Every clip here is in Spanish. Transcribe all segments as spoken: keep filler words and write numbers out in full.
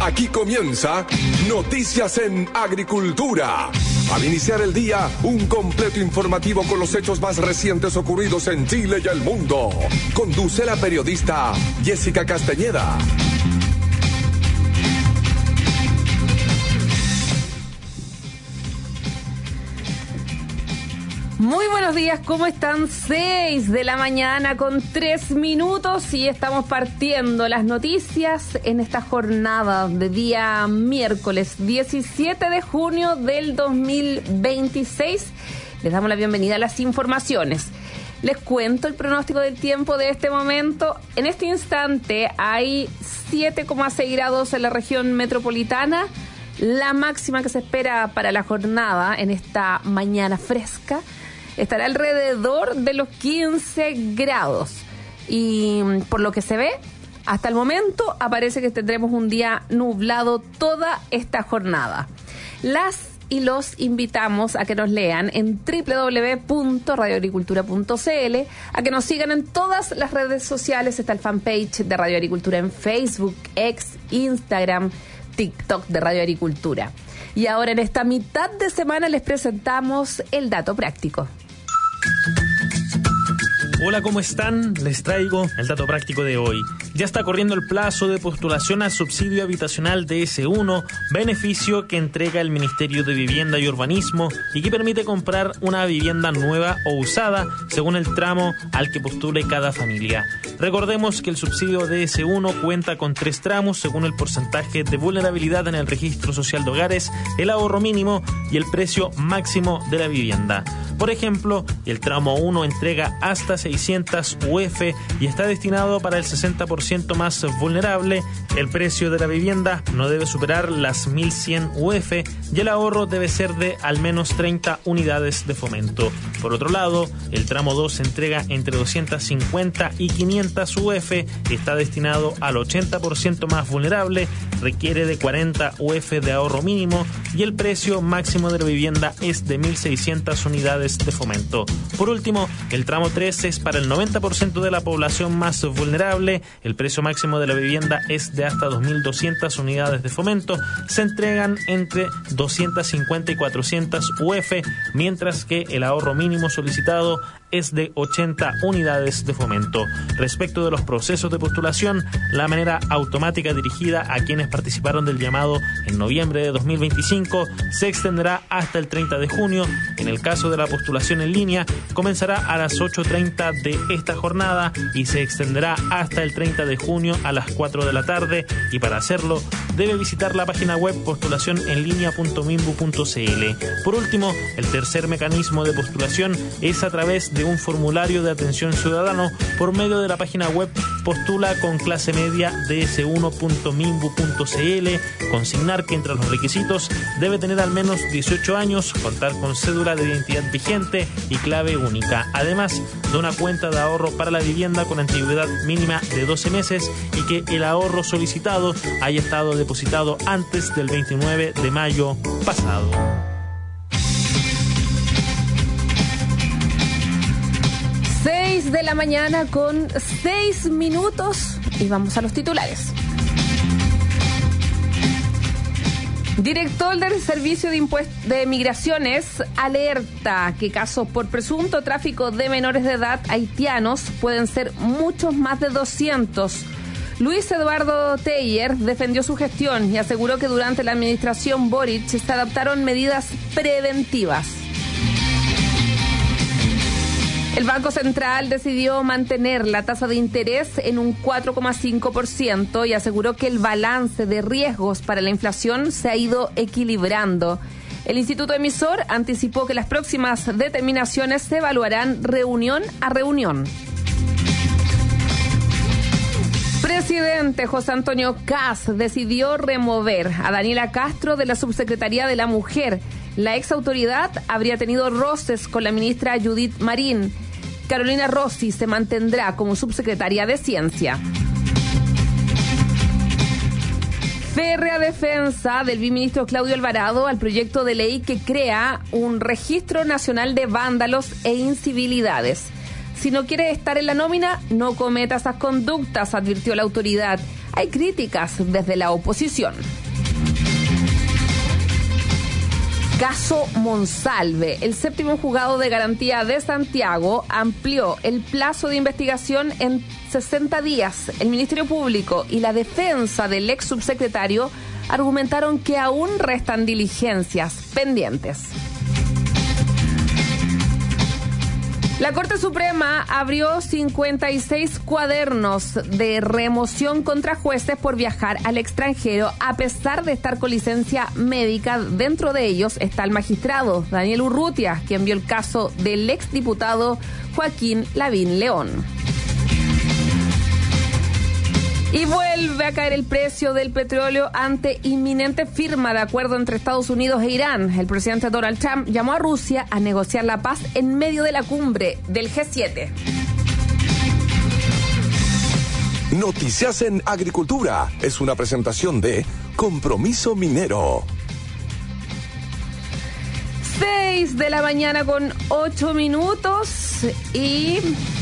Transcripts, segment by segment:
Aquí comienza Noticias en Agricultura. Al iniciar el día, un completo informativo con los hechos más recientes ocurridos en Chile y el mundo. Conduce la periodista Jessica Castañeda. Muy buenos días, ¿cómo están? seis de la mañana con tres minutos y estamos partiendo las noticias en esta jornada de día miércoles diecisiete de junio del dos mil veintiséis. Les damos la bienvenida a las informaciones. Les cuento el pronóstico del tiempo de este momento. En este instante hay siete coma seis grados en la región metropolitana. La máxima que se espera para la jornada en esta mañana fresca estará alrededor de los quince grados. Y por lo que se ve, hasta el momento aparece que tendremos un día nublado toda esta jornada. Las y los invitamos a que nos lean en doble u doble u doble u punto radio agricultura punto c l, a que nos sigan en todas las redes sociales. Está el fanpage de Radio Agricultura en Facebook, X, Instagram, TikTok de Radio Agricultura. Y ahora en esta mitad de semana les presentamos el dato práctico. Hola, ¿cómo están? Les traigo el dato práctico de hoy. Ya está corriendo el plazo de postulación al subsidio habitacional D S uno, beneficio que entrega el Ministerio de Vivienda y Urbanismo y que permite comprar una vivienda nueva o usada según el tramo al que postule cada familia. Recordemos que el subsidio D S uno cuenta con tres tramos según el porcentaje de vulnerabilidad en el registro social de hogares, el ahorro mínimo y el precio máximo de la vivienda. Por ejemplo, el tramo uno entrega hasta seiscientas U F y está destinado para el sesenta por ciento más vulnerable. El precio de la vivienda no debe superar las mil cien U F y el ahorro debe ser de al menos treinta unidades de fomento. Por otro lado, el tramo dos entrega entre doscientas cincuenta y quinientas U F y está destinado al ochenta por ciento más vulnerable, requiere de cuarenta U F de ahorro mínimo y el precio máximo de la vivienda es de mil seiscientas unidades de fomento. Por último, el tramo tres es para el noventa por ciento de la población más vulnerable, el precio máximo de la vivienda es de hasta dos mil doscientas unidades de fomento, se entregan entre doscientas cincuenta y cuatrocientas U F, mientras que el ahorro mínimo solicitado es de ochenta unidades de fomento. Respecto de los procesos de postulación, la manera automática dirigida a quienes participaron del llamado en noviembre de dos mil veinticinco se extenderá hasta el treinta de junio. En el caso de la postulación en línea, comenzará a las ocho treinta de esta jornada y se extenderá hasta el treinta de junio a las cuatro de la tarde, y para hacerlo debe visitar la página web postulación en línea punto minbu punto c l. Por último, el tercer mecanismo de postulación es a través de un formulario de atención ciudadano por medio de la página web postula con clase media d s uno punto minbu punto c l. Consignar que entre los requisitos debe tener al menos dieciocho años, contar con cédula de identidad vigente y clave única, además de una cuenta de ahorro para la vivienda con antigüedad mínima de doce meses y que el ahorro solicitado haya estado depositado antes del veintinueve de mayo pasado. seis de la mañana con seis minutos y vamos a los titulares. Director del Servicio de, Impuest- de Migraciones alerta que casos por presunto tráfico de menores de edad haitianos pueden ser muchos más de doscientos. Luis Eduardo Teyer defendió su gestión y aseguró que durante la administración Boric se adoptaron medidas preventivas. El Banco Central decidió mantener la tasa de interés en un cuatro coma cinco por ciento y aseguró que el balance de riesgos para la inflación se ha ido equilibrando. El Instituto Emisor anticipó que las próximas determinaciones se evaluarán reunión a reunión. Presidente José Antonio Kast decidió remover a Daniela Castro de la Subsecretaría de la Mujer. La exautoridad habría tenido roces con la ministra Judith Marín. Carolina Rossi se mantendrá como subsecretaria de Ciencia. Férrea defensa del viceministro Claudio Alvarado al proyecto de ley que crea un registro nacional de vándalos e incivilidades. Si no quiere estar en la nómina, no cometa esas conductas, advirtió la autoridad. hay críticas desde la oposición. Caso Monsalve. El séptimo juzgado de garantía de Santiago amplió el plazo de investigación en sesenta días. El Ministerio Público y la defensa del ex subsecretario argumentaron que aún restan diligencias pendientes. La Corte Suprema abrió cincuenta y seis cuadernos de remoción contra jueces por viajar al extranjero, a pesar de estar con licencia médica. Dentro de ellos está el magistrado Daniel Urrutia, quien vio el caso del exdiputado Joaquín Lavín León. Y vuelve a caer el precio del petróleo ante inminente firma de acuerdo entre Estados Unidos e Irán. El presidente Donald Trump llamó a Rusia a negociar la paz en medio de la cumbre del G siete. Noticias en Agricultura es una presentación de Compromiso Minero. Seis de la mañana con ocho minutos y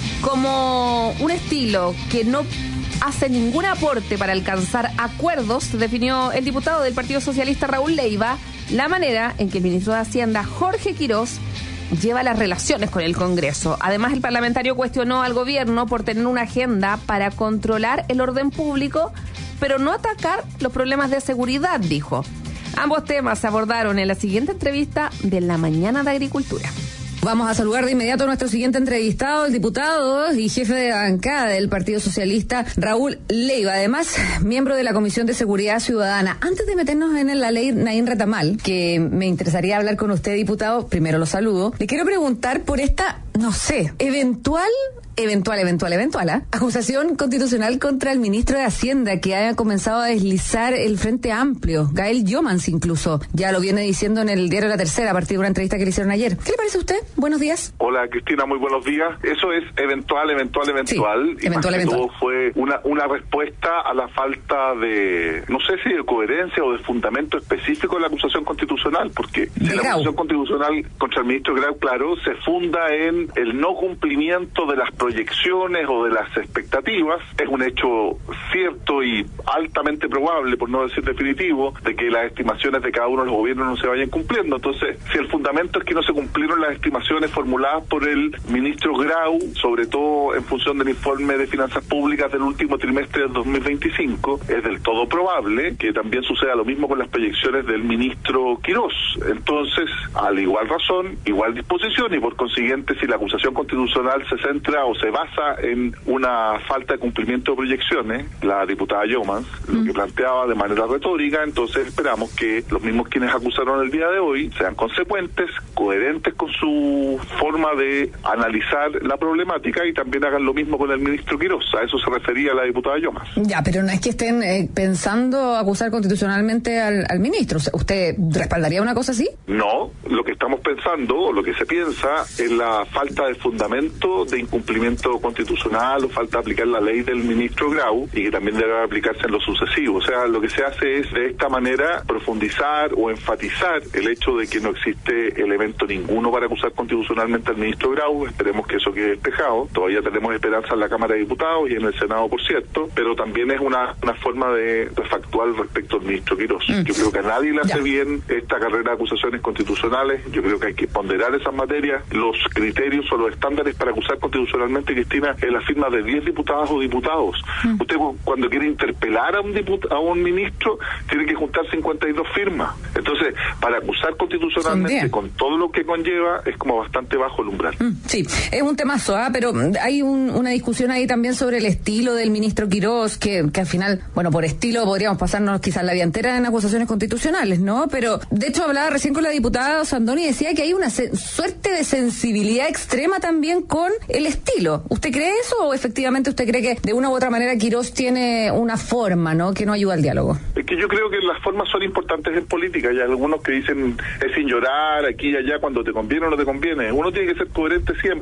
como un estilo que no hace ningún aporte para alcanzar acuerdos, definió el diputado del Partido Socialista Raúl Leiva la manera en que el ministro de Hacienda Jorge Quirós lleva las relaciones con el Congreso. Además, el parlamentario cuestionó al gobierno por tener una agenda para controlar el orden público, pero no atacar los problemas de seguridad, dijo. Ambos temas se abordaron en la siguiente entrevista de La Mañana de Agricultura. Vamos a saludar de inmediato a nuestro siguiente entrevistado, el diputado y jefe de bancada del Partido Socialista, Raúl Leiva, además miembro de la Comisión de Seguridad Ciudadana. Antes de meternos en la ley Naín Retamal, que me interesaría hablar con usted, diputado, primero lo saludo, le quiero preguntar por esta, no sé, eventual... Eventual, eventual, eventual, ¿eh? acusación constitucional contra el ministro de Hacienda que haya comenzado a deslizar el Frente Amplio, Gael Jomans incluso, ya lo viene diciendo en el diario La Tercera a partir de una entrevista que le hicieron ayer. ¿Qué le parece a usted? Buenos días. Hola Cristina, muy buenos días. Eso es eventual, eventual, eventual. Sí, y eventual, más que eventual. todo fue una, una respuesta a la falta de, no sé si de coherencia o de fundamento específico de la acusación constitucional, porque si la acusación constitucional contra el ministro Grau, claro, se funda en el no cumplimiento de las proyecciones o de las expectativas, es un hecho cierto y altamente probable, por no decir definitivo, de que las estimaciones de cada uno de los gobiernos no se vayan cumpliendo. Entonces, si el fundamento es que no se cumplieron las estimaciones formuladas por el ministro Grau, sobre todo en función del informe de finanzas públicas del último trimestre del dos mil veinticinco, es del todo probable que también suceda lo mismo con las proyecciones del ministro Quirós. Entonces, al igual razón, igual disposición, y por consiguiente, si la acusación constitucional se centra o se basa en una falta de cumplimiento de proyecciones, la diputada Jomans mm. lo que planteaba de manera retórica, entonces esperamos que los mismos quienes acusaron el día de hoy sean consecuentes, coherentes con su forma de analizar la problemática y también hagan lo mismo con el ministro Quirós. A eso se refería la diputada Jomans. Ya, pero no es que estén eh, pensando acusar constitucionalmente al, al ministro. ¿Usted respaldaría una cosa así? No, lo que estamos pensando, o lo que se piensa, es la falta de fundamento de incumplimiento constitucional o falta de aplicar la ley del ministro Grau y que también debe aplicarse en lo sucesivo. O sea, lo que se hace es de esta manera profundizar o enfatizar el hecho de que no existe elemento ninguno para acusar constitucionalmente al ministro Grau. Esperemos que eso quede despejado. Todavía tenemos esperanza en la Cámara de Diputados y en el Senado, por cierto, pero también es una, una forma de, de factual respecto al ministro Quirós. Mm. Yo creo que a nadie le hace ya. bien esta carrera de acusaciones constitucionales. Yo creo que hay que ponderar esas materias. Los criterios o los estándares para acusar constitucionalmente, Cristina, es la firma de diez diputadas o diputados. Mm. Usted cuando quiere interpelar a un diput- a un ministro tiene que juntar cincuenta y dos firmas. Entonces, para acusar constitucionalmente con todo lo que conlleva es como bastante bajo el umbral. Mm, sí, es un temazo, ¿ah? Pero hay un, una discusión ahí también sobre el estilo del ministro Quirós, que, que al final, bueno, por estilo podríamos pasarnos quizás la vida entera en acusaciones constitucionales, ¿no? Pero de hecho hablaba recién con la diputada Sandoni y decía que hay una se- suerte de sensibilidad extrema también con el estilo. ¿Usted cree eso o efectivamente usted cree que de una u otra manera Quirós tiene una forma, ¿no?, que no ayuda al diálogo? Es que yo creo que las formas son importantes en política. Hay algunos que dicen es sin llorar, aquí y allá, cuando te conviene o no te conviene. Uno tiene que ser coherente siempre y tener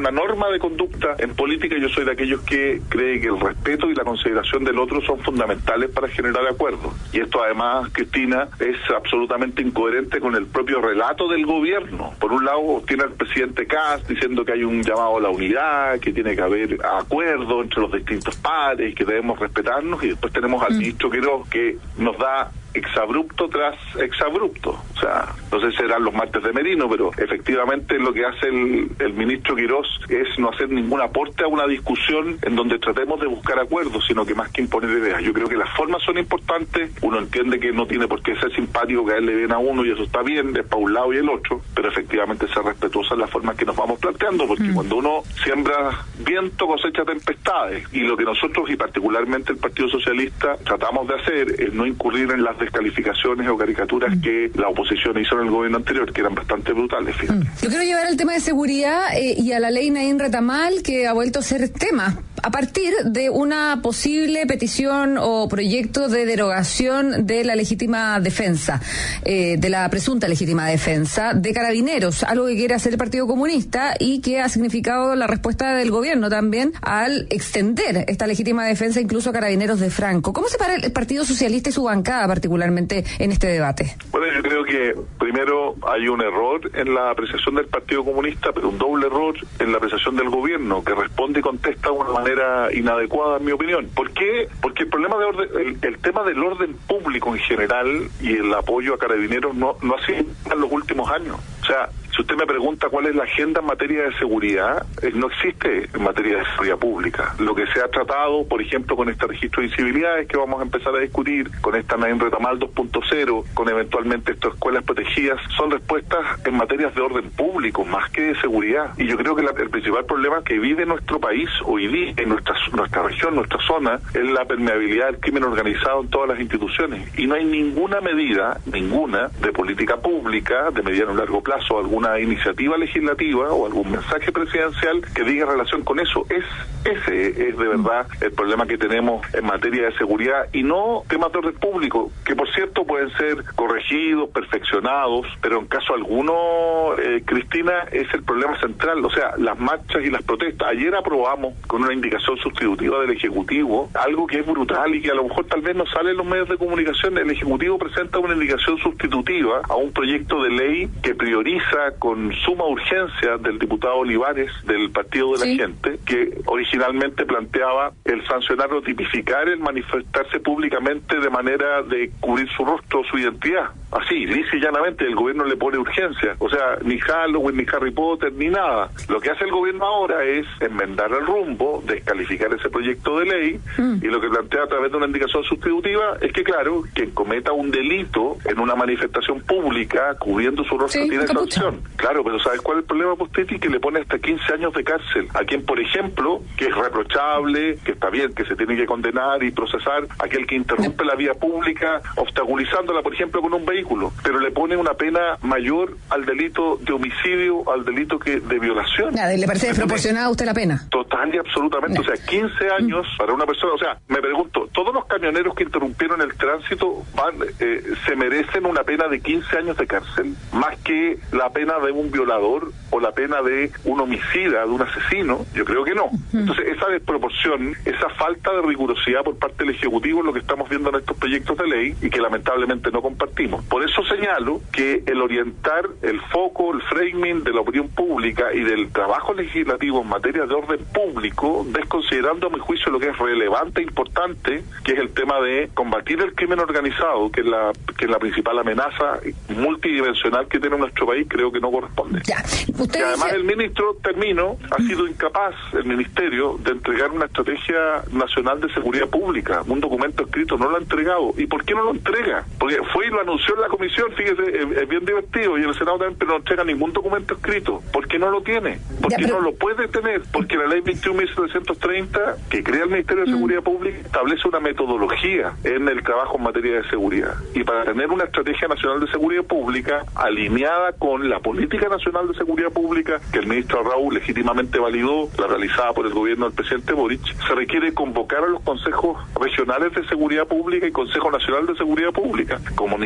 una norma de conducta en política. Yo soy de aquellos que cree que el respeto y la consideración del otro son fundamentales para generar acuerdos. Y esto además, Cristina, es absolutamente incoherente con el propio relato del gobierno. Por un lado, tiene al presidente Kast diciendo que hay un llamado a la unidad, que tiene que haber acuerdo entre los distintos pares, que debemos respetarnos, y después tenemos al mm. ministro Quirós, que nos da exabrupto tras exabrupto. O sea, no sé si serán los martes de Merino, pero efectivamente lo que hace el, el ministro Quirós es no hacer ningún aporte a una discusión en donde tratemos de buscar acuerdos, sino que más que imponer ideas. Yo creo que las formas son importantes. Uno entiende que no tiene por qué ser simpático, que a él le ven a uno y eso está bien, es para un lado y el otro, pero efectivamente ser respetuosa en las formas que nos vamos planteando, porque mm. cuando uno siembra viento cosecha tempestades, y lo que nosotros y particularmente el Partido Socialista tratamos de hacer es no incurrir en las descalificaciones o caricaturas mm. que la oposición hizo en el gobierno anterior, que eran bastante brutales. Fíjate. Mm. Yo quiero llevar el tema de seguridad eh, y a la ley Naín Retamal, que ha vuelto a ser tema a partir de una posible petición o proyecto de derogación de la legítima defensa, eh, de la presunta legítima defensa de Carabineros, algo que quiere hacer el Partido Comunista y que ha significado la respuesta del gobierno también al extender esta legítima defensa incluso a Carabineros de Franco. ¿Cómo se para el Partido Socialista y su bancada particularmente en este debate? Bueno, yo creo que primero hay un error en la apreciación del Partido Comunista, pero un doble error en la apreciación del gobierno, que responde y contesta de una manera inadecuada, en mi opinión. ¿Por qué? Porque el problema de orden, el, el tema del orden público en general y el apoyo a Carabineros no, no ha sido en los últimos años. O sea, si usted me pregunta cuál es la agenda en materia de seguridad, eh, no existe en materia de seguridad pública. Lo que se ha tratado, por ejemplo, con este registro de incivilidades que vamos a empezar a discutir, con esta Naín Retamal dos punto cero, con eventualmente estas escuelas protegidas, son respuestas en materias de orden público, más que de seguridad. Y yo creo que la, el principal problema que vive nuestro país hoy día, en nuestra, nuestra región, nuestra zona, es la permeabilidad del crimen organizado en todas las instituciones. Y no hay ninguna medida, ninguna, de política pública, de mediano y largo plazo, alguna iniciativa legislativa o algún mensaje presidencial que diga relación con eso. Es ese es de verdad el problema que tenemos en materia de seguridad, y no temas de orden público, que por cierto pueden ser corregidos, perfeccionados, pero en caso alguno, eh, Cristina, es el problema central. O sea, las marchas y las protestas. Ayer aprobamos con una indicación sustitutiva del Ejecutivo algo que es brutal y que a lo mejor tal vez no sale en los medios de comunicación. El Ejecutivo presenta una indicación sustitutiva a un proyecto de ley que prioriza con suma urgencia del diputado Olivares del Partido de la sí. Gente, que originalmente planteaba el sancionar o tipificar el manifestarse públicamente de manera de cubrir su rostro, su identidad. Así, lisa y llanamente, el gobierno le pone urgencia. O sea, ni Halloween, ni Harry Potter, ni nada. Lo que hace el gobierno ahora es enmendar el rumbo, descalificar ese proyecto de ley, mm. y lo que plantea a través de una indicación sustitutiva es que, claro, quien cometa un delito en una manifestación pública, cubriendo su rostro, sí, tiene sanción. Claro, pero ¿sabes cuál es el problema, Postetti? Que le pone hasta quince años de cárcel a quien, por ejemplo, que es reprochable, que está bien, que se tiene que condenar y procesar, aquel que interrumpe la vía pública, obstaculizándola, por ejemplo, con un vehículo, pero le pone una pena mayor al delito de homicidio, al delito que de violación. Nada, ¿le parece desproporcionada a usted la pena? Total y absolutamente. No. O sea, quince años mm. para una persona. O sea, me pregunto, ¿todos los camioneros que interrumpieron el tránsito van, eh, se merecen una pena de quince años de cárcel? Más que la pena de un violador o la pena de un homicida, de un asesino. Yo creo que no. Mm. Entonces, esa desproporción, esa falta de rigurosidad por parte del Ejecutivo es lo que estamos viendo en estos proyectos de ley y que lamentablemente no compartimos. Por eso señalo que el orientar el foco, el framing de la opinión pública y del trabajo legislativo en materia de orden público, desconsiderando a mi juicio lo que es relevante e importante, que es el tema de combatir el crimen organizado, que es la, que es la principal amenaza multidimensional que tiene nuestro país, creo que no corresponde. Ya. Usted y además dice... el ministro, termino, ha sido incapaz, el ministerio, de entregar una estrategia nacional de seguridad pública, un documento escrito, no lo ha entregado. ¿Y por qué no lo entrega? Porque fue y lo anunció en la comisión, fíjese, es, es bien divertido, y el Senado también, pero no entrega ningún documento escrito. ¿Por qué no lo tiene? ¿Por qué pero... no lo puede tener? Porque la ley veintiún mil setecientos treinta, que crea el Ministerio de Seguridad mm. Pública, establece una metodología en el trabajo en materia de seguridad. Y para tener una estrategia nacional de seguridad pública alineada con la política nacional de seguridad pública, que el ministro Raúl legítimamente validó, la realizada por el gobierno del presidente Boric, se requiere convocar a los consejos regionales de seguridad pública y Consejo Nacional de Seguridad Pública. Como ni siquiera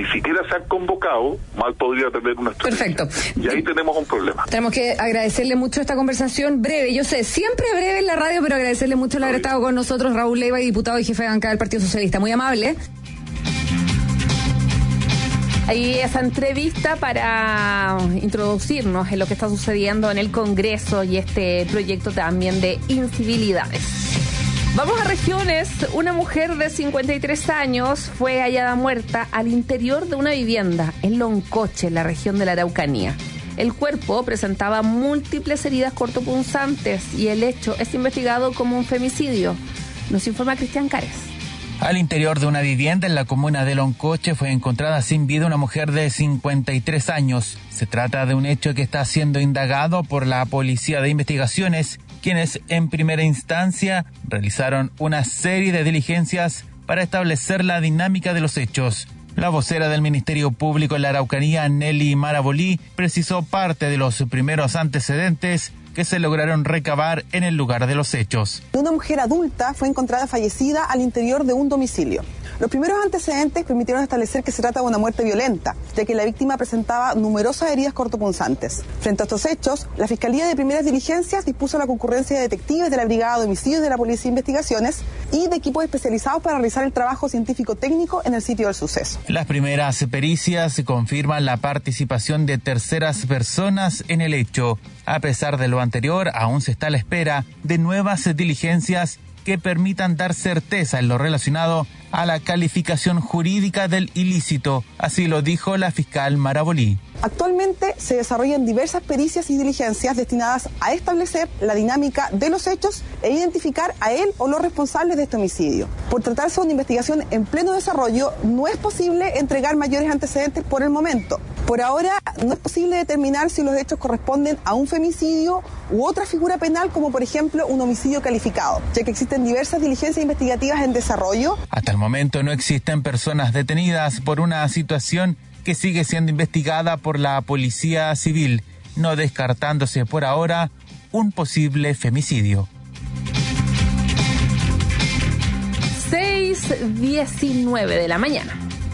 se han convocado, mal podría tener una estrategia. Perfecto. Y ahí tenemos un problema. Tenemos que agradecerle mucho esta conversación breve. Yo sé, siempre breve en la radio, pero agradecerle mucho el haber estado con nosotros, Raúl Leiva, diputado y jefe de bancada del Partido Socialista. Muy amable. Ahí esa entrevista para introducirnos en lo que está sucediendo en el Congreso y este proyecto también de incivilidades. Vamos a regiones. Una mujer de cincuenta y tres años fue hallada muerta al interior de una vivienda en Loncoche, en la región de la Araucanía. El cuerpo presentaba múltiples heridas cortopunzantes y el hecho es investigado como un femicidio. Nos informa Cristian Cárez. Al interior de una vivienda en la comuna de Loncoche fue encontrada sin vida una mujer de cincuenta y tres años. Se trata de un hecho que está siendo indagado por la Policía de Investigaciones, quienes en primera instancia realizaron una serie de diligencias para establecer la dinámica de los hechos. La vocera del Ministerio Público en la Araucanía, Nelly Marabolí, precisó parte de los primeros antecedentes que se lograron recabar en el lugar de los hechos. Una mujer adulta fue encontrada fallecida al interior de un domicilio. Los primeros antecedentes permitieron establecer que se trata de una muerte violenta, ya que la víctima presentaba numerosas heridas cortopunzantes. Frente a estos hechos, la Fiscalía de Primeras Diligencias dispuso la concurrencia de detectives de la Brigada de Homicidios de la Policía de Investigaciones y de equipos especializados para realizar el trabajo científico-técnico en el sitio del suceso. Las primeras pericias confirman la participación de terceras personas en el hecho. A pesar de lo anterior, aún se está a la espera de nuevas diligencias que permitan dar certeza en lo relacionado a la calificación jurídica del ilícito. Así lo dijo la fiscal Marabolí. Actualmente se desarrollan diversas pericias y diligencias destinadas a establecer la dinámica de los hechos e identificar a él o los responsables de este homicidio. Por tratarse de una investigación en pleno desarrollo, no es posible entregar mayores antecedentes por el momento. Por ahora, no es posible determinar si los hechos corresponden a un femicidio u otra figura penal, como por ejemplo un homicidio calificado, ya que existen diversas diligencias investigativas en desarrollo. Hasta el momento no existen personas detenidas por una situación que sigue siendo investigada por la Policía Civil, no descartándose por ahora un posible femicidio. seis diecinueve de la mañana.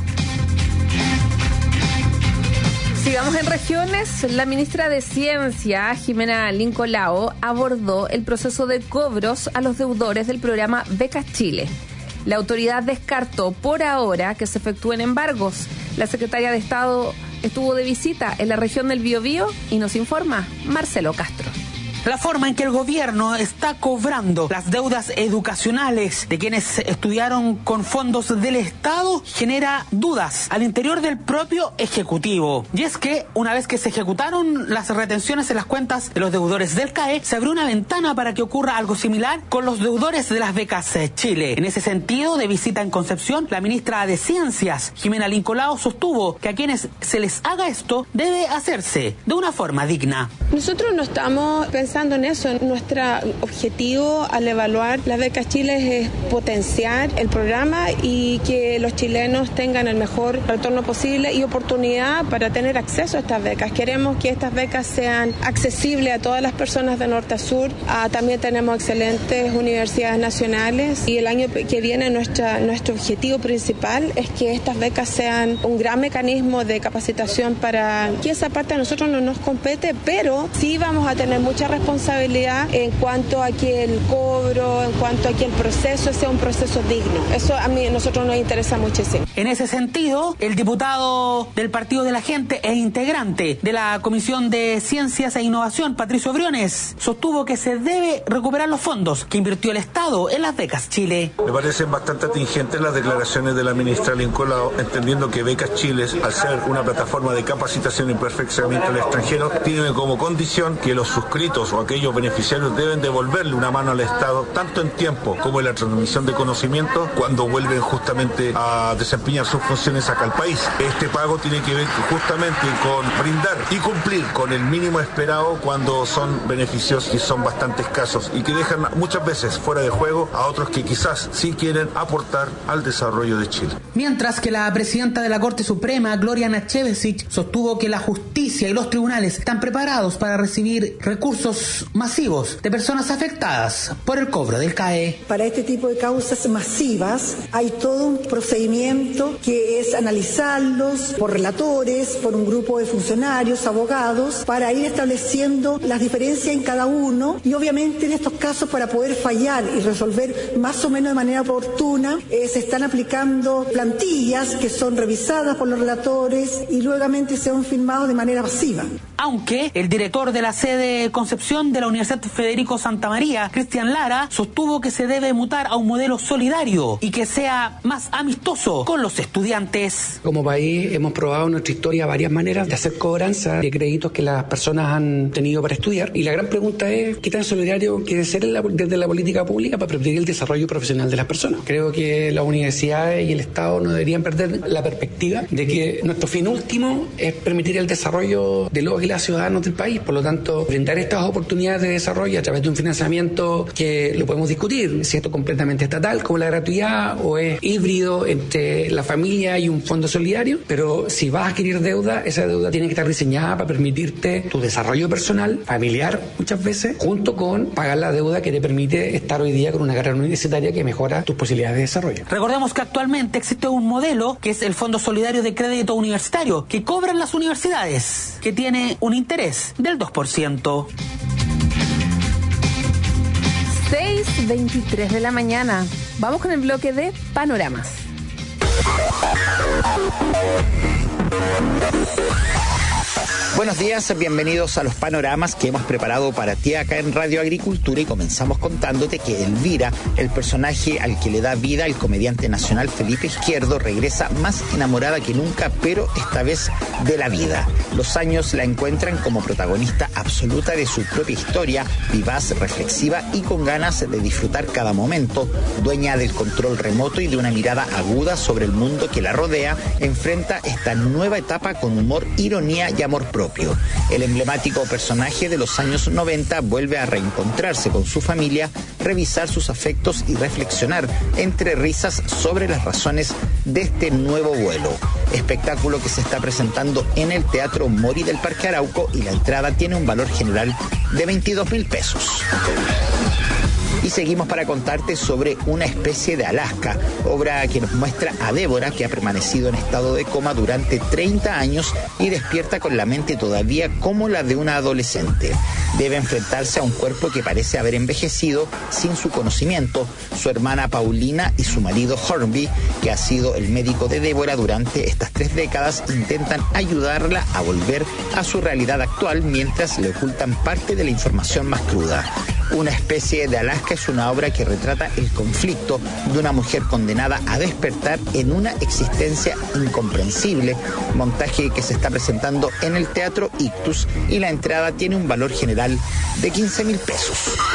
Sigamos en regiones. La ministra de Ciencia, Jimena Lincolao, abordó el proceso de cobros a los deudores del programa Becas Chile. La autoridad descartó por ahora que se efectúen embargos. La secretaria de Estado estuvo de visita en la región del Biobío y nos informa Marcelo Castro. La forma en que el gobierno está cobrando las deudas educacionales de quienes estudiaron con fondos del Estado genera dudas al interior del propio Ejecutivo. Y es que una vez que se ejecutaron las retenciones en las cuentas de los deudores del C A E, se abrió una ventana para que ocurra algo similar con los deudores de las becas Chile. En ese sentido, de visita en Concepción, la ministra de Ciencias, Jimena Lincolao, sostuvo que a quienes se les haga esto debe hacerse de una forma digna. Nosotros no estamos pensando Pensando en eso, nuestro objetivo al evaluar las becas Chile es potenciar el programa y que los chilenos tengan el mejor retorno posible y oportunidad para tener acceso a estas becas. Queremos que estas becas sean accesibles a todas las personas de norte a sur. Ah, también tenemos excelentes universidades nacionales y el año que viene nuestra, nuestro objetivo principal es que estas becas sean un gran mecanismo de capacitación para que esa parte a nosotros no nos compete, pero sí vamos a tener mucha responsabilidad responsabilidad en cuanto a que el cobro, en cuanto a que el proceso sea un proceso digno. Eso a mí, a nosotros nos interesa muchísimo. En ese sentido, el diputado del Partido de la Gente e integrante de la Comisión de Ciencias e Innovación, Patricio Briones, sostuvo que se debe recuperar los fondos que invirtió el Estado en las becas Chile. Me parecen bastante atingentes las declaraciones de la ministra Lincolao, entendiendo que Becas Chile, al ser una plataforma de capacitación y perfeccionamiento al extranjero, tiene como condición que los suscritos o aquellos beneficiarios deben devolverle una mano al Estado, tanto en tiempo como en la transmisión de conocimiento, cuando vuelven justamente a desempeñar sus funciones acá al país. Este pago tiene que ver justamente con brindar y cumplir con el mínimo esperado cuando son beneficios que son bastante escasos y que dejan muchas veces fuera de juego a otros que quizás sí quieren aportar al desarrollo de Chile. Mientras que la presidenta de la Corte Suprema, Gloria Nachevesich, sostuvo que la justicia y los tribunales están preparados para recibir recursos casos masivos de personas afectadas por el cobro del C A E. Para este tipo de causas masivas hay todo un procedimiento que es analizarlos por relatores, por un grupo de funcionarios, abogados, para ir estableciendo las diferencias en cada uno y obviamente en estos casos para poder fallar y resolver más o menos de manera oportuna eh, se están aplicando plantillas que son revisadas por los relatores y luego son firmados de manera pasiva. Aunque el director de la sede Concepción de la Universidad Federico Santa María, Cristian Lara, sostuvo que se debe mutar a un modelo solidario y que sea más amistoso con los estudiantes. Como país hemos probado en nuestra historia varias maneras de hacer cobranza de créditos que las personas han tenido para estudiar y la gran pregunta es ¿qué tan solidario quiere ser la, desde la política pública para permitir el desarrollo profesional de las personas? Creo que las universidades y el Estado no deberían perder la perspectiva de que nuestro fin último es permitir el desarrollo de los y las ciudadanos del país. Por lo tanto, brindar estas oportunidades de desarrollo a través de un financiamiento que lo podemos discutir, si esto es completamente estatal, como la gratuidad, o es híbrido entre la familia y un fondo solidario, pero si vas a adquirir deuda, esa deuda tiene que estar diseñada para permitirte tu desarrollo personal, familiar, muchas veces, junto con pagar la deuda que te permite estar hoy día con una carrera universitaria que mejora tus posibilidades de desarrollo. Recordemos que actualmente existe un modelo que es el Fondo Solidario de Crédito Universitario, que cobran las universidades, que tiene un interés del dos por ciento. seis veintitrés de la mañana. Vamos con el bloque de panoramas. Buenos días, bienvenidos a los panoramas que hemos preparado para ti acá en Radio Agricultura y comenzamos contándote que Elvira, el personaje al que le da vida el comediante nacional Felipe Izquierdo, regresa más enamorada que nunca, pero esta vez de la vida. Los años la encuentran como protagonista absoluta de su propia historia, vivaz, reflexiva y con ganas de disfrutar cada momento, dueña del control remoto y de una mirada aguda sobre el mundo que la rodea, enfrenta esta nueva etapa con humor, ironía y amor propio. El emblemático personaje de los años noventa vuelve a reencontrarse con su familia, revisar sus afectos y reflexionar entre risas sobre las razones de este nuevo vuelo. Espectáculo que se está presentando en el Teatro Mori del Parque Arauco y la entrada tiene un valor general de veintidós mil pesos. Y seguimos para contarte sobre Una especie de Alaska, obra que nos muestra a Débora, que ha permanecido en estado de coma durante treinta años y despierta con la mente todavía como la de una adolescente. Debe enfrentarse a un cuerpo que parece haber envejecido sin su conocimiento. Su hermana Paulina y su marido Hornby, que ha sido el médico de Débora durante estas tres décadas, intentan ayudarla a volver a su realidad actual mientras le ocultan parte de la información más cruda. Una especie de Alaska es una obra que retrata el conflicto de una mujer condenada a despertar en una existencia incomprensible, montaje que se está presentando en el Teatro Ictus y la entrada tiene un valor general de quince mil pesos.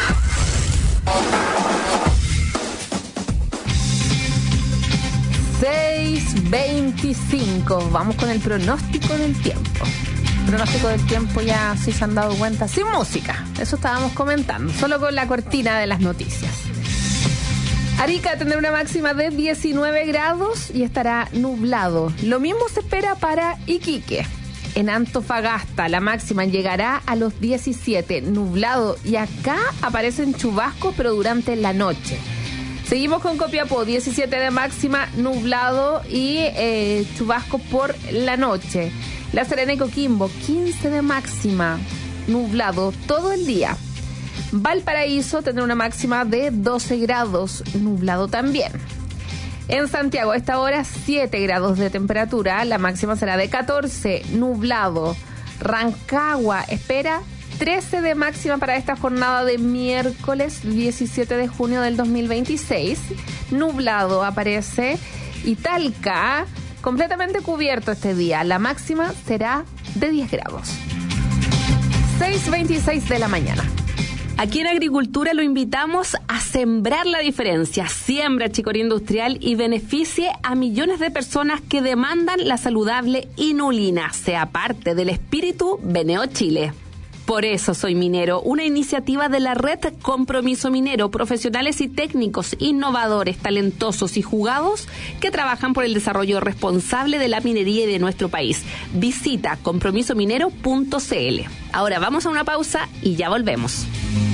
seis veinticinco. Vamos con el pronóstico del tiempo. Pronóstico del tiempo, ya si se han dado cuenta, sin música, eso estábamos comentando, solo con la cortina de las noticias. Arica tendrá una máxima de diecinueve grados y estará nublado. Lo mismo se espera para Iquique. En Antofagasta la máxima llegará a los diecisiete, nublado, y acá aparecen chubascos pero durante la noche. Seguimos con Copiapó, diecisiete de máxima, nublado y eh, chubasco por la noche. La Serena y Coquimbo, quince de máxima, nublado todo el día. Valparaíso tendrá una máxima de doce grados, nublado también. En Santiago, a esta hora, siete grados de temperatura, la máxima será de catorce, nublado. Rancagua espera trece de máxima para esta jornada de miércoles diecisiete de junio del dos mil veintiséis, nublado aparece. Y Talca, completamente cubierto este día, la máxima será de diez grados. seis veintiséis de la mañana. Aquí en Agricultura lo invitamos a sembrar la diferencia. Siembra chicoría industrial y beneficie a millones de personas que demandan la saludable inulina. Sea parte del espíritu Beneo Chile. Por eso soy minero, una iniciativa de la red Compromiso Minero, profesionales y técnicos innovadores, talentosos y jugados que trabajan por el desarrollo responsable de la minería y de nuestro país. Visita compromiso minero punto c l. Ahora vamos a una pausa y ya volvemos.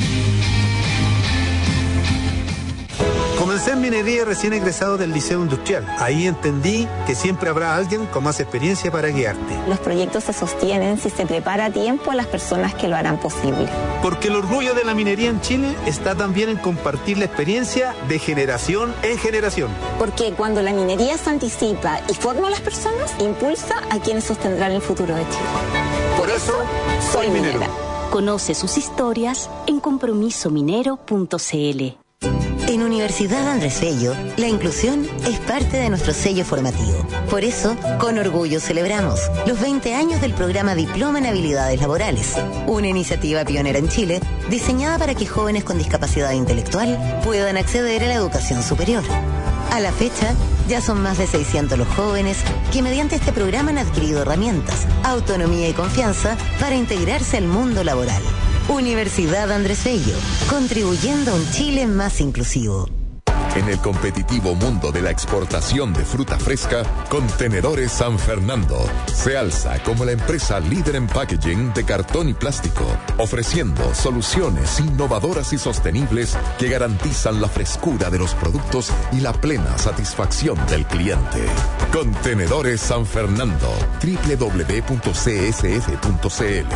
Comencé en minería recién egresado del Liceo Industrial. Ahí entendí que siempre habrá alguien con más experiencia para guiarte. Los proyectos se sostienen si se prepara a tiempo a las personas que lo harán posible. Porque el orgullo de la minería en Chile está también en compartir la experiencia de generación en generación. Porque cuando la minería se anticipa y forma a las personas, impulsa a quienes sostendrán el futuro de Chile. Por eso, soy minero. Conoce sus historias en compromiso minero punto c l. En Universidad Andrés Bello, la inclusión es parte de nuestro sello formativo. Por eso, con orgullo celebramos los veinte años del programa Diploma en Habilidades Laborales, una iniciativa pionera en Chile diseñada para que jóvenes con discapacidad intelectual puedan acceder a la educación superior. A la fecha, ya son más de seiscientos los jóvenes que mediante este programa han adquirido herramientas, autonomía y confianza para integrarse al mundo laboral. Universidad Andrés Bello, contribuyendo a un Chile más inclusivo. En el competitivo mundo de la exportación de fruta fresca, Contenedores San Fernando se alza como la empresa líder en packaging de cartón y plástico, ofreciendo soluciones innovadoras y sostenibles que garantizan la frescura de los productos y la plena satisfacción del cliente. Contenedores San Fernando, doble u doble u doble u punto c s f punto c l.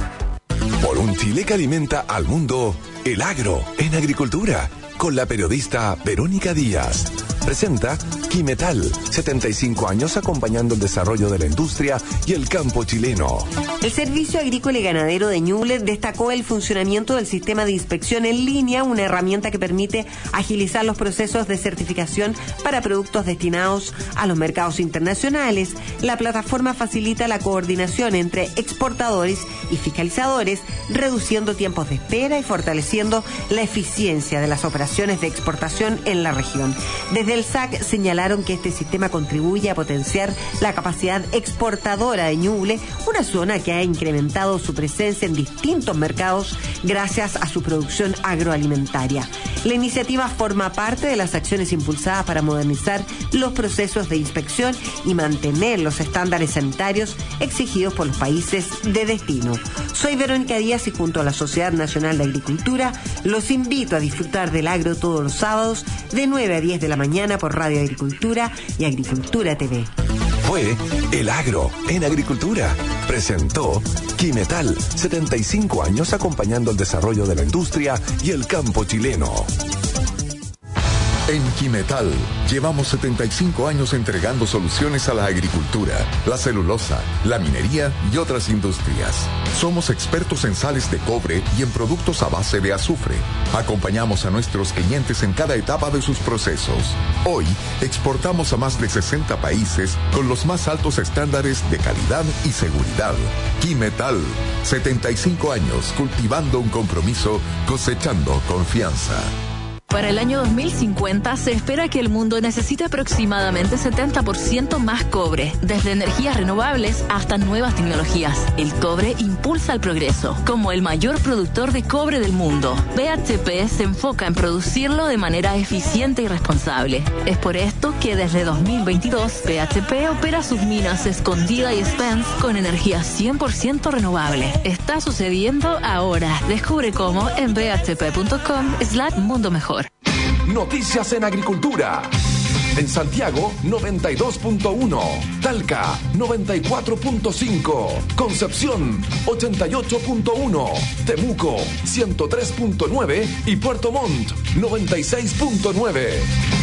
Por un Chile que alimenta al mundo, el agro en agricultura, con la periodista Verónica Díaz. Presenta Quimetal, setenta y cinco años acompañando el desarrollo de la industria y el campo chileno. El Servicio Agrícola y Ganadero de Ñuble destacó el funcionamiento del sistema de inspección en línea, una herramienta que permite agilizar los procesos de certificación para productos destinados a los mercados internacionales. La plataforma facilita la coordinación entre exportadores y fiscalizadores, reduciendo tiempos de espera y fortaleciendo la eficiencia de las operaciones de exportación en la región. Desde el S A C señalaron que este sistema contribuye a potenciar la capacidad exportadora de Ñuble, una zona que ha incrementado su presencia en distintos mercados gracias a su producción agroalimentaria. La iniciativa forma parte de las acciones impulsadas para modernizar los procesos de inspección y mantener los estándares sanitarios exigidos por los países de destino. Soy Verónica Díaz y junto a la Sociedad Nacional de Agricultura los invito a disfrutar del agro todos los sábados de nueve a diez de la mañana por Radio Agricultura y Agricultura T V. Fue El Agro en Agricultura. Presentó Quimetal, setenta y cinco años acompañando el desarrollo de la industria y el campo chileno. En Quimetal llevamos setenta y cinco años entregando soluciones a la agricultura, la celulosa, la minería y otras industrias. Somos expertos en sales de cobre y en productos a base de azufre. Acompañamos a nuestros clientes en cada etapa de sus procesos. Hoy exportamos a más de sesenta países con los más altos estándares de calidad y seguridad. Quimetal, setenta y cinco años cultivando un compromiso, cosechando confianza. Para el año dos mil cincuenta se espera que el mundo necesite aproximadamente setenta por ciento más cobre, desde energías renovables hasta nuevas tecnologías. El cobre impulsa el progreso. Como el mayor productor de cobre del mundo, B H P se enfoca en producirlo de manera eficiente y responsable. Es por esto que desde dos mil veintidós, B H P opera sus minas Escondida y Spence con energía cien por ciento renovable. Está sucediendo ahora. Descubre cómo en b h p punto com slash mundo mejor. Noticias en Agricultura. En Santiago, noventa y dos punto uno. Talca, noventa y cuatro punto cinco. Concepción, ochenta y ocho punto uno. Temuco, ciento tres punto nueve. Y Puerto Montt, noventa y seis punto nueve.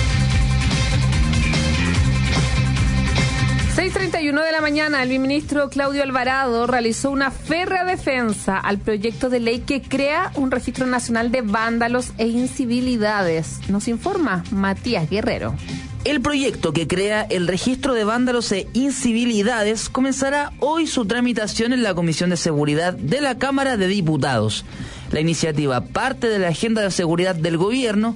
seis treinta y uno de la mañana, el ministro Claudio Alvarado realizó una férrea defensa al proyecto de ley que crea un registro nacional de vándalos e incivilidades. Nos informa Matías Guerrero. El proyecto que crea el registro de vándalos e incivilidades comenzará hoy su tramitación en la Comisión de Seguridad de la Cámara de Diputados. La iniciativa parte de la agenda de seguridad del gobierno,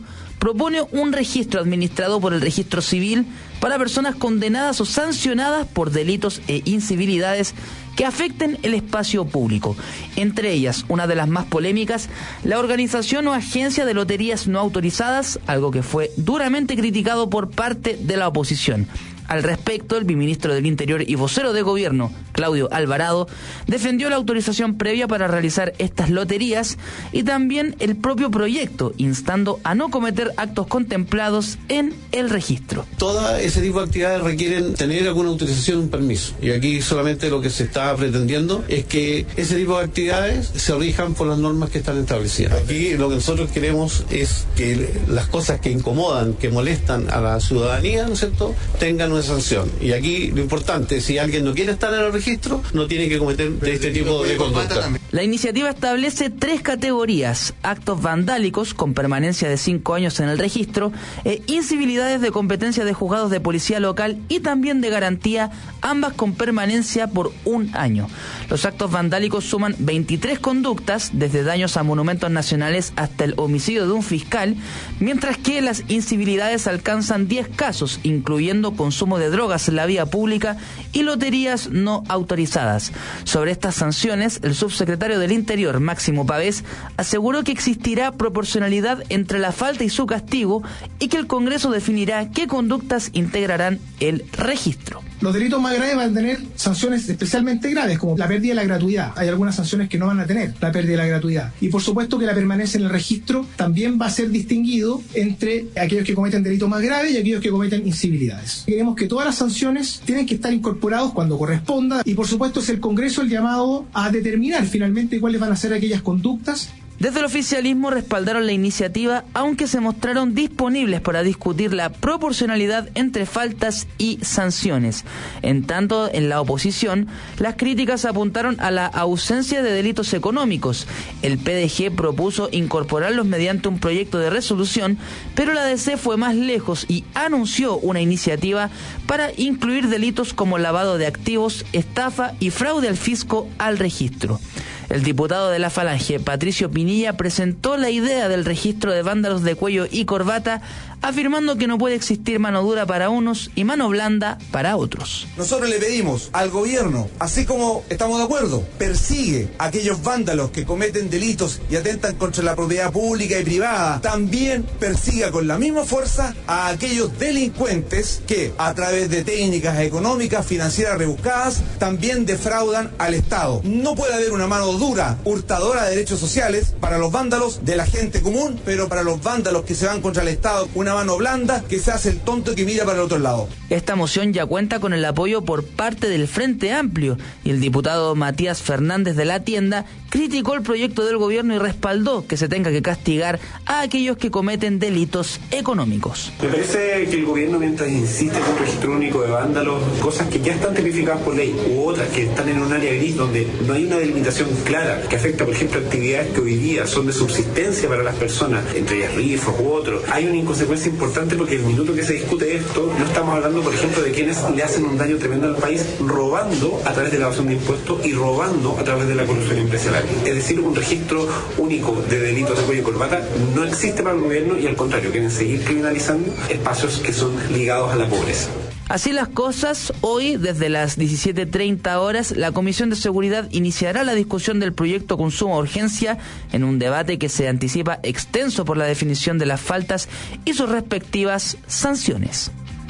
propone un registro administrado por el Registro Civil para personas condenadas o sancionadas por delitos e incivilidades que afecten el espacio público. Entre ellas, una de las más polémicas, la organización o agencia de loterías no autorizadas, algo que fue duramente criticado por parte de la oposición. Al respecto, el viceministro del Interior y vocero de gobierno, Claudio Alvarado, defendió la autorización previa para realizar estas loterías y también el propio proyecto, instando a no cometer actos contemplados en el registro. Todo ese tipo de actividades requieren tener alguna autorización, un permiso. Y aquí solamente lo que se está pretendiendo es que ese tipo de actividades se rijan por las normas que están establecidas. Aquí lo que nosotros queremos es que las cosas que incomodan, que molestan a la ciudadanía, ¿no es cierto?, tengan una sanción. Y aquí lo importante, si alguien no quiere estar en el registro, no tiene que cometer este tipo de conducta. La iniciativa establece tres categorías: actos vandálicos con permanencia de cinco años en el registro, e incivilidades de competencia de juzgados de policía local y también de garantía, ambas con permanencia por un año. Los actos vandálicos suman veintitrés conductas, desde daños a monumentos nacionales hasta el homicidio de un fiscal, mientras que las incivilidades alcanzan diez casos, incluyendo consumo de drogas en la vía pública y loterías no autorizadas. Sobre estas sanciones, el subsecretario del Interior, Máximo Pavés, aseguró que existirá proporcionalidad entre la falta y su castigo y que el Congreso definirá qué conductas integrarán el registro. Los delitos más graves van a tener sanciones especialmente graves, como la pérdida de la gratuidad. Hay algunas sanciones que no van a tener la pérdida de la gratuidad. Y por supuesto que la permanencia en el registro también va a ser distinguido entre aquellos que cometen delitos más graves y aquellos que cometen incivilidades. Queremos que todas las sanciones tienen que estar incorporadas cuando corresponda, y por supuesto es el Congreso el llamado a determinar finalmente cuáles van a ser aquellas conductas. Desde el oficialismo respaldaron la iniciativa, aunque se mostraron disponibles para discutir la proporcionalidad entre faltas y sanciones. En tanto, en la oposición, las críticas apuntaron a la ausencia de delitos económicos. El P D G propuso incorporarlos mediante un proyecto de resolución, pero la D C fue más lejos y anunció una iniciativa para incluir delitos como lavado de activos, estafa y fraude al fisco al registro. El diputado de la Falange, Patricio Pinilla, presentó la idea del registro de vándalos de cuello y corbata, afirmando que no puede existir mano dura para unos y mano blanda para otros. Nosotros le pedimos al gobierno, así como estamos de acuerdo, persigue a aquellos vándalos que cometen delitos y atentan contra la propiedad pública y privada, también persiga con la misma fuerza a aquellos delincuentes que, a través de técnicas económicas, financieras rebuscadas, también defraudan al Estado. No puede haber una mano dura, hurtadora de derechos sociales para los vándalos de la gente común, pero para los vándalos que se van contra el Estado, una mano blanda que se hace el tonto que mira para el otro lado. Esta moción ya cuenta con el apoyo por parte del Frente Amplio, y el diputado Matías Fernández de la Tienda criticó el proyecto del gobierno y respaldó que se tenga que castigar a aquellos que cometen delitos económicos. Me parece que el gobierno, mientras insiste en un registro único de vándalos, cosas que ya están tipificadas por ley u otras que están en un área gris donde no hay una delimitación clara, que afecta, por ejemplo, actividades que hoy día son de subsistencia para las personas, entre ellas rifos u otros, hay una inconsecuencia importante, porque el minuto que se discute esto, no estamos hablando, por ejemplo, de quienes le hacen un daño tremendo al país robando a través de la evasión de impuestos y robando a través de la corrupción empresarial. Es decir, un registro único de delitos de cuello y corbata no existe para el gobierno, y al contrario, quieren seguir criminalizando espacios que son ligados a la pobreza. Así las cosas, hoy desde las diecisiete treinta horas la Comisión de Seguridad iniciará la discusión del proyecto con suma urgencia, en un debate que se anticipa extenso por la definición de las faltas y sus respectivas sanciones.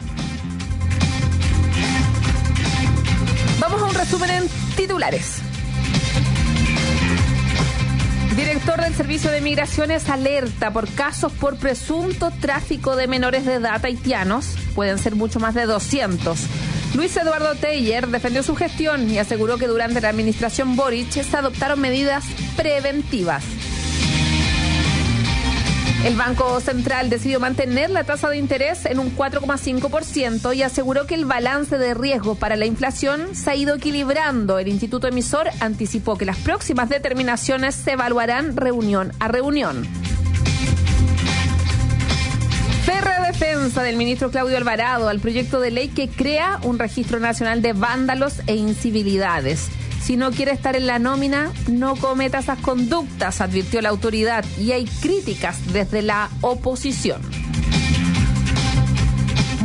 Vamos a un resumen en titulares. Director del Servicio de Migraciones alerta por casos por presunto tráfico de menores de edad haitianos. Pueden ser mucho más de doscientos. Luis Eduardo Teller defendió su gestión y aseguró que durante la administración Boric se adoptaron medidas preventivas. El Banco Central decidió mantener la tasa de interés en un cuatro coma cinco por ciento y aseguró que el balance de riesgo para la inflación se ha ido equilibrando. El instituto emisor anticipó que las próximas determinaciones se evaluarán reunión a reunión. Férrea defensa del ministro Claudio Alvarado al proyecto de ley que crea un registro nacional de vándalos e incivilidades. Si no quiere estar en la nómina, no cometa esas conductas, advirtió la autoridad, y hay críticas desde la oposición.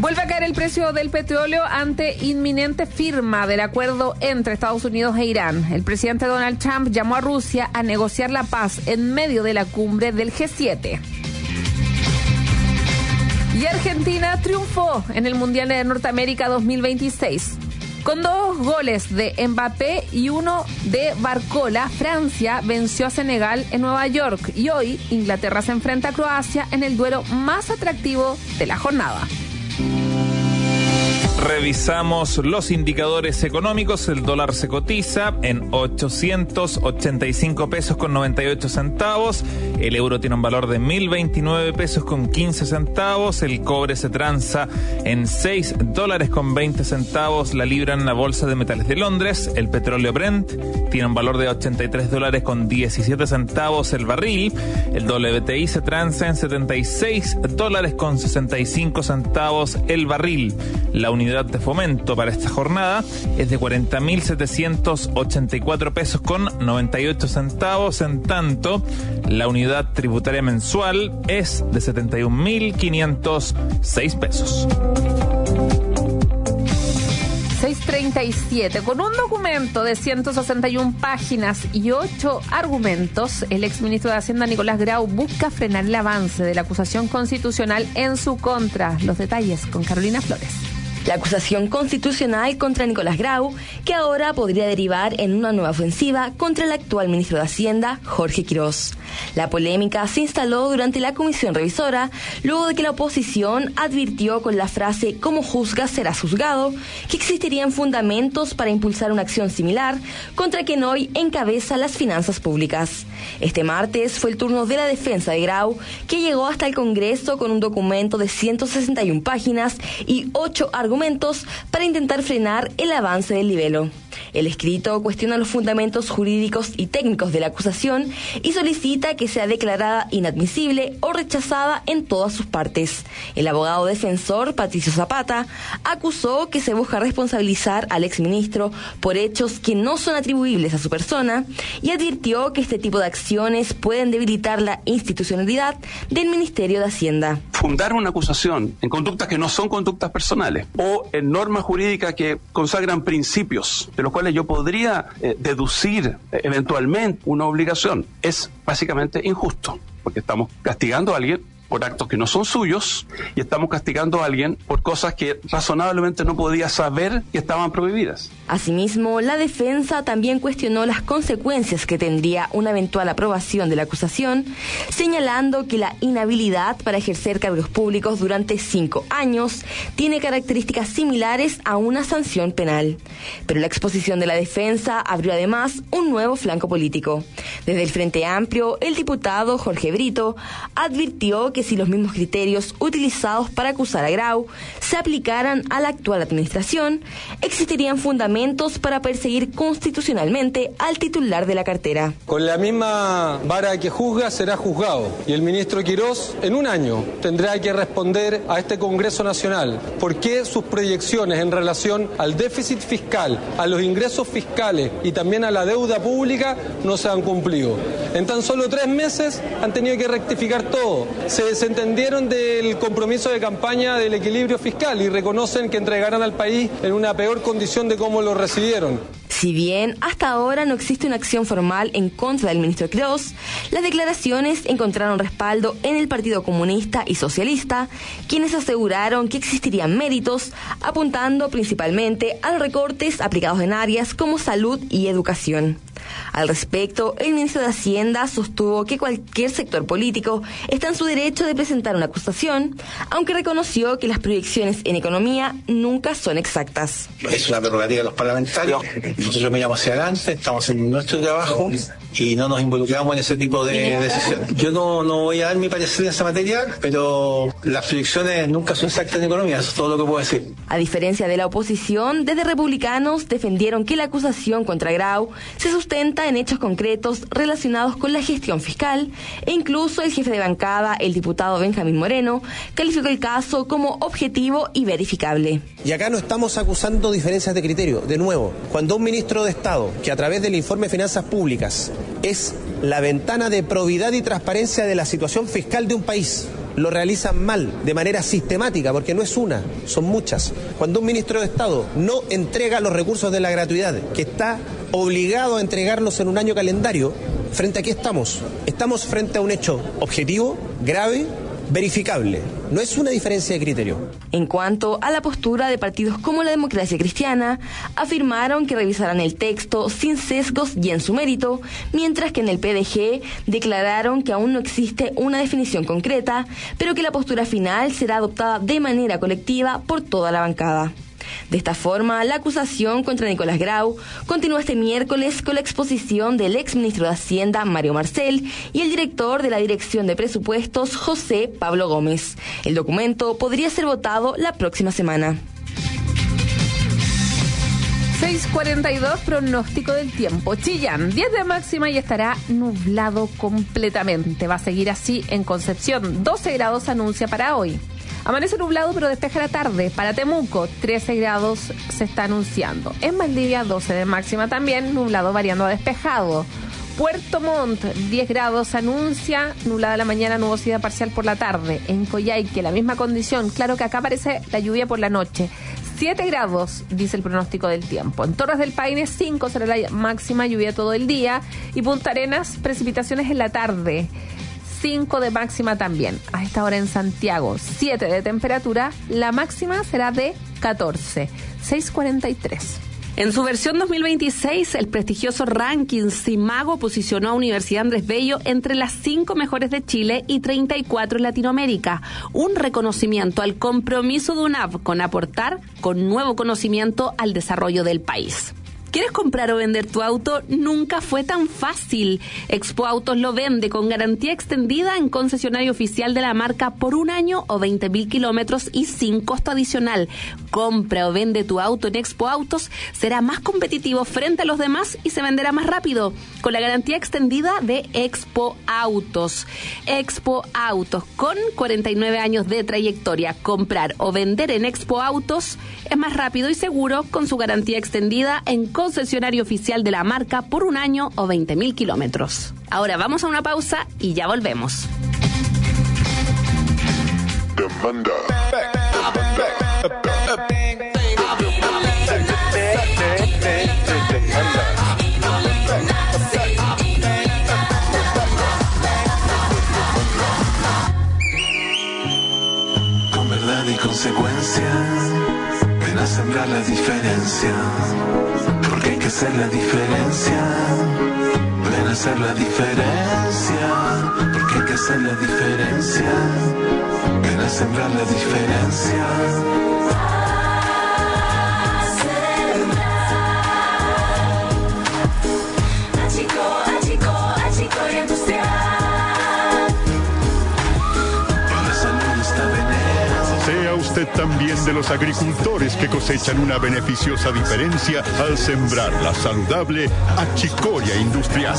Vuelve a caer el precio del petróleo ante inminente firma del acuerdo entre Estados Unidos e Irán. El presidente Donald Trump llamó a Rusia a negociar la paz en medio de la cumbre del G siete. Y Argentina triunfó en el Mundial de Norteamérica dos mil veintiséis. Con dos goles de Mbappé y uno de Barcola, Francia venció a Senegal en Nueva York. Y hoy Inglaterra se enfrenta a Croacia en el duelo más atractivo de la jornada. Revisamos los indicadores económicos. El dólar se cotiza en ochocientos ochenta y cinco pesos con noventa y ocho centavos. El euro tiene un valor de mil veintinueve pesos con quince centavos. El cobre se transa en seis dólares con veinte centavos la libra en la bolsa de metales de Londres. El petróleo Brent tiene un valor de ochenta y tres dólares con diecisiete centavos el barril. El W T I se transa en setenta y seis dólares con sesenta y cinco centavos el barril. La unidad de fomento para esta jornada es de cuarenta mil setecientos ochenta y cuatro pesos con noventa y ocho centavos. En tanto, la unidad tributaria mensual es de setenta y un mil quinientos seis pesos. seis treinta y siete. Con un documento de ciento sesenta y una páginas y ocho argumentos, el exministro de Hacienda Nicolás Grau busca frenar el avance de la acusación constitucional en su contra. Los detalles con Carolina Flores. La acusación constitucional contra Nicolás Grau, que ahora podría derivar en una nueva ofensiva contra el actual ministro de Hacienda, Jorge Quirós. La polémica se instaló durante la comisión revisora, luego de que la oposición advirtió con la frase "como juzga será juzgado", que existirían fundamentos para impulsar una acción similar contra quien hoy encabeza las finanzas públicas. Este martes fue el turno de la defensa de Grau, que llegó hasta el Congreso con un documento de ciento sesenta y una páginas y ocho argumentos argumentos para intentar frenar el avance del libelo. El escrito cuestiona los fundamentos jurídicos y técnicos de la acusación y solicita que sea declarada inadmisible o rechazada en todas sus partes. El abogado defensor, Patricio Zapata, acusó que se busca responsabilizar al exministro por hechos que no son atribuibles a su persona y advirtió que este tipo de acciones pueden debilitar la institucionalidad del Ministerio de Hacienda. Fundar una acusación en conductas que no son conductas personales o en normas jurídicas que consagran principios de los cuales yo podría eh, deducir eh, eventualmente una obligación es básicamente injusto, porque estamos castigando a alguien por actos que no son suyos y estamos castigando a alguien por cosas que razonablemente no podía saber que estaban prohibidas. Asimismo, la defensa también cuestionó las consecuencias que tendría una eventual aprobación de la acusación, señalando que la inhabilidad para ejercer cargos públicos durante cinco años tiene características similares a una sanción penal. Pero la exposición de la defensa abrió además un nuevo flanco político. Desde el Frente Amplio, el diputado Jorge Brito advirtió que si los mismos criterios utilizados para acusar a Grau se aplicaran a la actual administración, existirían fundamentos para perseguir constitucionalmente al titular de la cartera. Con la misma vara que juzga será juzgado, y el ministro Quirós en un año tendrá que responder a este Congreso Nacional por qué sus proyecciones en relación al déficit fiscal, a los ingresos fiscales y también a la deuda pública no se han cumplido. En tan solo tres meses han tenido que rectificar todo. Se desentendieron del compromiso de campaña del equilibrio fiscal y reconocen que entregarán al país en una peor condición de cómo lo recibieron. Si bien hasta ahora no existe una acción formal en contra del ministro Quirós, las declaraciones encontraron respaldo en el Partido Comunista y Socialista, quienes aseguraron que existirían méritos, apuntando principalmente a los recortes aplicados en áreas como salud y educación. Al respecto, el ministro de Hacienda sostuvo que cualquier sector político está en su derecho de presentar una acusación, aunque reconoció que las proyecciones en economía nunca son exactas. Es una prerrogativa de los parlamentarios. Nosotros miramos hacia adelante, estamos en nuestro trabajo y no nos involucramos en ese tipo de decisiones. Yo no, no voy a dar mi parecer en esa materia, pero las proyecciones nunca son exactas en economía, eso es todo lo que puedo decir. A diferencia de la oposición, desde republicanos defendieron que la acusación contra Grau se sustenta en hechos concretos relacionados con la gestión fiscal, e incluso el jefe de bancada, el diputado Benjamín Moreno, calificó el caso como objetivo y verificable. Y acá no estamos acusando diferencias de criterio. De nuevo, cuando un ministro de Estado, que a través del informe de Finanzas Públicas es la ventana de probidad y transparencia de la situación fiscal de un país, lo realizan mal, de manera sistemática, porque no es una, son muchas. Cuando un ministro de Estado no entrega los recursos de la gratuidad, que está obligado a entregarlos en un año calendario, ¿frente a qué estamos? Estamos frente a un hecho objetivo, grave, verificable. No es una diferencia de criterio. En cuanto a la postura de partidos como la Democracia Cristiana, afirmaron que revisarán el texto sin sesgos y en su mérito, mientras que en el P D G declararon que aún no existe una definición concreta, pero que la postura final será adoptada de manera colectiva por toda la bancada. De esta forma, la acusación contra Nicolás Grau continúa este miércoles con la exposición del exministro de Hacienda, Mario Marcel, y el director de la Dirección de Presupuestos, José Pablo Gómez. El documento podría ser votado la próxima semana. seis cuarenta y dos, pronóstico del tiempo. Chillán, diez de máxima y estará nublado completamente. Va a seguir así en Concepción. doce grados anuncia para hoy. Amanece nublado pero despeja la tarde. Para Temuco, trece grados se está anunciando. En Valdivia, doce de máxima también, nublado variando a despejado. Puerto Montt, diez grados anuncia, nublada la mañana, nubosidad parcial por la tarde. En Coyhaique, la misma condición, claro que acá aparece la lluvia por la noche. siete grados, dice el pronóstico del tiempo. En Torres del Paine, cinco será la máxima, lluvia todo el día. Y Punta Arenas, precipitaciones en la tarde. cinco de máxima también. A esta hora en Santiago, siete de temperatura, la máxima será de catorce. seis cuarenta y tres. En su versión dos mil veintiséis, el prestigioso ranking Simago posicionó a Universidad Andrés Bello entre las cinco mejores de Chile y treinta y cuatro en Latinoamérica. Un reconocimiento al compromiso de U N A V con aportar con nuevo conocimiento al desarrollo del país. ¿Quieres comprar o vender tu auto? Nunca fue tan fácil. Expo Autos lo vende con garantía extendida en concesionario oficial de la marca por un año o veinte mil kilómetros y sin costo adicional. Compra o vende tu auto en Expo Autos, será más competitivo frente a los demás y se venderá más rápido con la garantía extendida de Expo Autos. Expo Autos, con cuarenta y nueve años de trayectoria. Comprar o vender en Expo Autos es más rápido y seguro con su garantía extendida en concesionario oficial de la marca por un año o veinte mil kilómetros. Ahora vamos a una pausa y ya volvemos. Demanda. Con verdad y consecuencia, ven a sembrar la diferencia. Porque hay que hacer la diferencia. Ven a hacer la diferencia. Porque hay que hacer la diferencia. Ven a sembrar la diferencia. Sea usted también de los agricultores que cosechan una beneficiosa diferencia al sembrar la saludable achicoria industrial.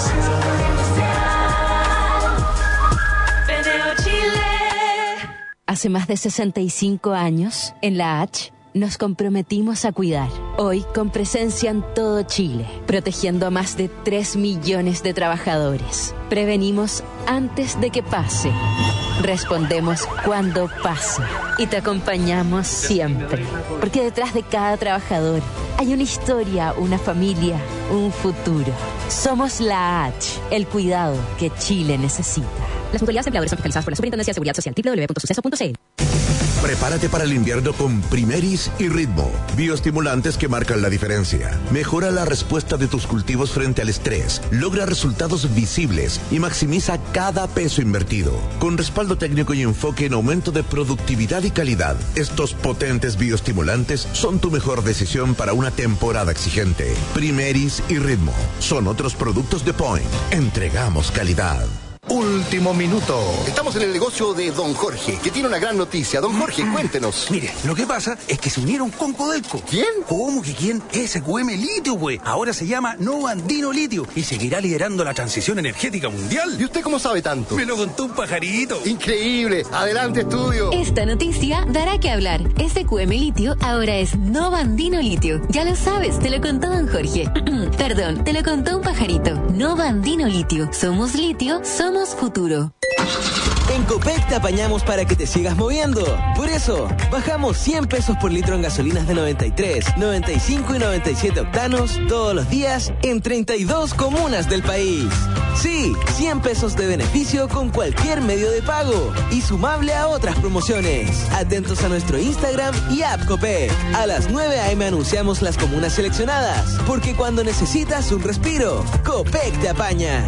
Hace más de sesenta y cinco años, en la H, nos comprometimos a cuidar. Hoy, con presencia en todo Chile, protegiendo a más de tres millones de trabajadores. Prevenimos antes de que pase. Respondemos cuando pasa. Y te acompañamos siempre. Porque detrás de cada trabajador hay una historia, una familia, un futuro. Somos la H, el cuidado que Chile necesita. Las autoridades empleadores son fiscalizadas por la Superintendencia de Seguridad Social. doble u doble u doble u punto suceso punto c l. Prepárate para el invierno con Primeris y Ritmo, bioestimulantes que marcan la diferencia. Mejora la respuesta de tus cultivos frente al estrés, logra resultados visibles y maximiza cada peso invertido. Con respaldo técnico y enfoque en aumento de productividad y calidad, estos potentes bioestimulantes son tu mejor decisión para una temporada exigente. Primeris y Ritmo son otros productos de Point. Entregamos calidad. Último minuto. Estamos en el negocio de Don Jorge, que tiene una gran noticia. Don Jorge, cuéntenos. Mire, lo que pasa es que se unieron con Codelco. ¿Quién? ¿Cómo que quién? S Q M Litio, güey. Ahora se llama Novo Andino Litio y seguirá liderando la transición energética mundial. ¿Y usted cómo sabe tanto? Me lo contó un pajarito. Increíble. Adelante, estudio. Esta noticia dará que hablar. S Q M Litio ahora es Novo Andino Litio. Ya lo sabes, te lo contó Don Jorge. Perdón, te lo contó un pajarito. Novo Andino Litio. Somos litio, somos futuro. En Con Copec te apañamos para que te sigas moviendo. Por eso, bajamos cien pesos por litro en gasolinas de noventa y tres, noventa y cinco y noventa y siete octanos todos los días en treinta y dos comunas del país. Sí, cien pesos de beneficio con cualquier medio de pago y sumable a otras promociones. Atentos a nuestro Instagram y app Copec. A las nueve a eme anunciamos las comunas seleccionadas, porque cuando necesitas un respiro, Copec te apaña.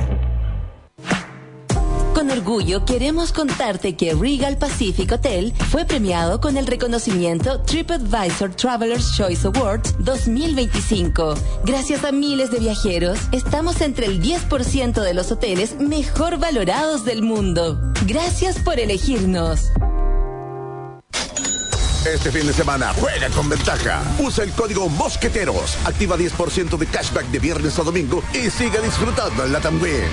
Con orgullo queremos contarte que Regal Pacific Hotel fue premiado con el reconocimiento TripAdvisor Traveler's Choice Awards dos mil veinticinco. Gracias a miles de viajeros, estamos entre el diez por ciento de los hoteles mejor valorados del mundo. Gracias por elegirnos. Este fin de semana juega con ventaja. Usa el código Mosqueteros. Activa diez por ciento de cashback de viernes a domingo y siga disfrutando en la También.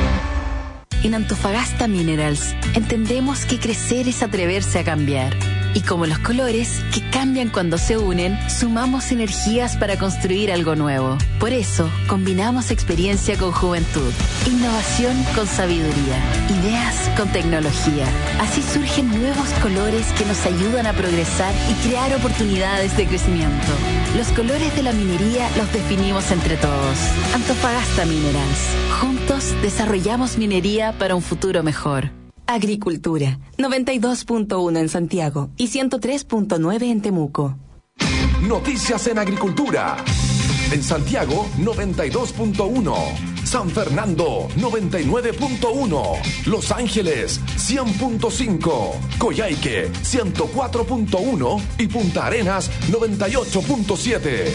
En Antofagasta Minerals entendemos que crecer es atreverse a cambiar. Y como los colores, que cambian cuando se unen, sumamos energías para construir algo nuevo. Por eso, combinamos experiencia con juventud, innovación con sabiduría, ideas con tecnología. Así surgen nuevos colores que nos ayudan a progresar y crear oportunidades de crecimiento. Los colores de la minería los definimos entre todos. Antofagasta Minerals. Juntos desarrollamos minería para un futuro mejor. Agricultura, noventa y dos punto uno en Santiago y ciento tres punto nueve en Temuco. Noticias en Agricultura. En Santiago, noventa y dos punto uno. San Fernando, noventa y nueve punto uno. Los Ángeles, cien punto cinco. Coyhaique, ciento cuatro punto uno. Y Punta Arenas, noventa y ocho punto siete.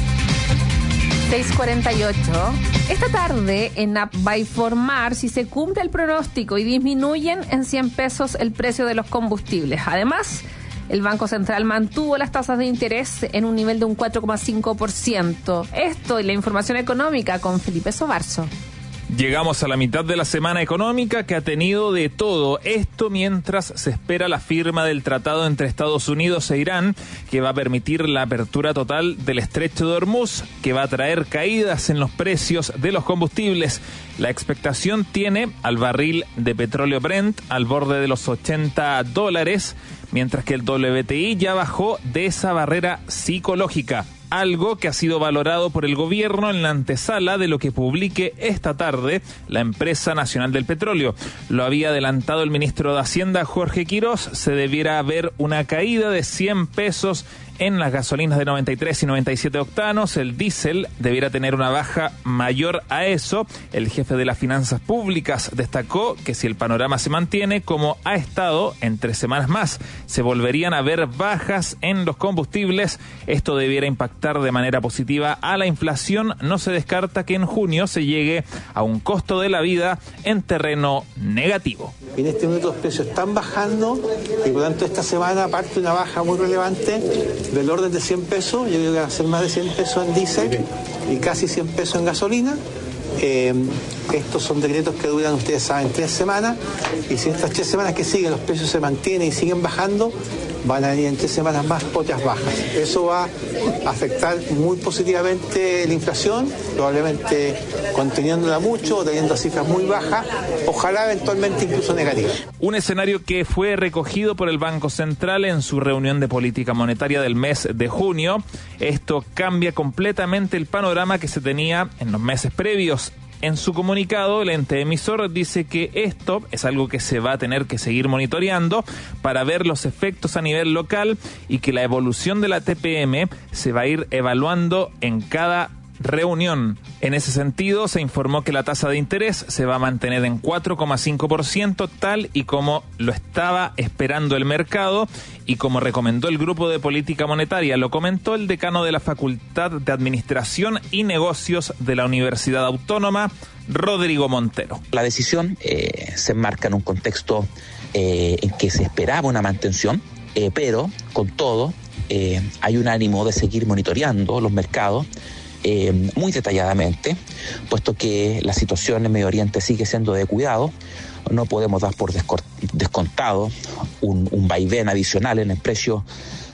seis cuarenta y ocho. Esta tarde en App va a informar si se cumple el pronóstico y disminuyen en cien pesos el precio de los combustibles. Además, el Banco Central mantuvo las tasas de interés en un nivel de un cuatro coma cinco por ciento. Esto y la información económica con Felipe Sobarzo. Llegamos a la mitad de la semana económica que ha tenido de todo. Esto mientras se espera la firma del tratado entre Estados Unidos e Irán, que va a permitir la apertura total del estrecho de Hormuz, que va a traer caídas en los precios de los combustibles. La expectación tiene al barril de petróleo Brent al borde de los ochenta dólares, mientras que el doble u T I ya bajó de esa barrera psicológica. Algo que ha sido valorado por el gobierno en la antesala de lo que publique esta tarde la Empresa Nacional del Petróleo. Lo había adelantado el ministro de Hacienda, Jorge Quirós. Se debiera ver una caída de cien pesos en las gasolinas de noventa y tres y noventa y siete octanos. El diésel debiera tener una baja mayor a eso. El jefe de las finanzas públicas destacó que si el panorama se mantiene como ha estado en tres semanas más, se volverían a ver bajas en los combustibles. Esto debiera impactar de manera positiva a la inflación. No se descarta que en junio se llegue a un costo de la vida en terreno negativo. En este momento los precios están bajando y por lo tanto esta semana parte una baja muy relevante del orden de cien pesos. Yo creo que va a ser más de cien pesos en diésel y casi cien pesos en gasolina. Eh, estos son decretos que duran, ustedes saben, tres semanas, y si en estas tres semanas que siguen los precios se mantienen y siguen bajando, van a venir en tres semanas más otras bajas. Eso va a afectar muy positivamente la inflación, probablemente conteniéndola mucho o teniendo cifras muy bajas, ojalá eventualmente incluso negativas. Un escenario que fue recogido por el Banco Central en su reunión de política monetaria del mes de junio. Esto cambia completamente el panorama que se tenía en los meses previos. En su comunicado, el ente emisor dice que esto es algo que se va a tener que seguir monitoreando para ver los efectos a nivel local y que la evolución de la T P M se va a ir evaluando en cada reunión. En ese sentido, se informó que la tasa de interés se va a mantener en cuatro coma cinco por ciento, tal y como lo estaba esperando el mercado y como recomendó el Grupo de Política Monetaria. Lo comentó el decano de la Facultad de Administración y Negocios de la Universidad Autónoma, Rodrigo Montero. La decisión eh, se enmarca en un contexto eh, en que se esperaba una mantención, eh, pero con todo eh, hay un ánimo de seguir monitoreando los mercados Eh, muy detalladamente, puesto que la situación en Medio Oriente sigue siendo de cuidado. No podemos dar por descontado un, un vaivén adicional en el precio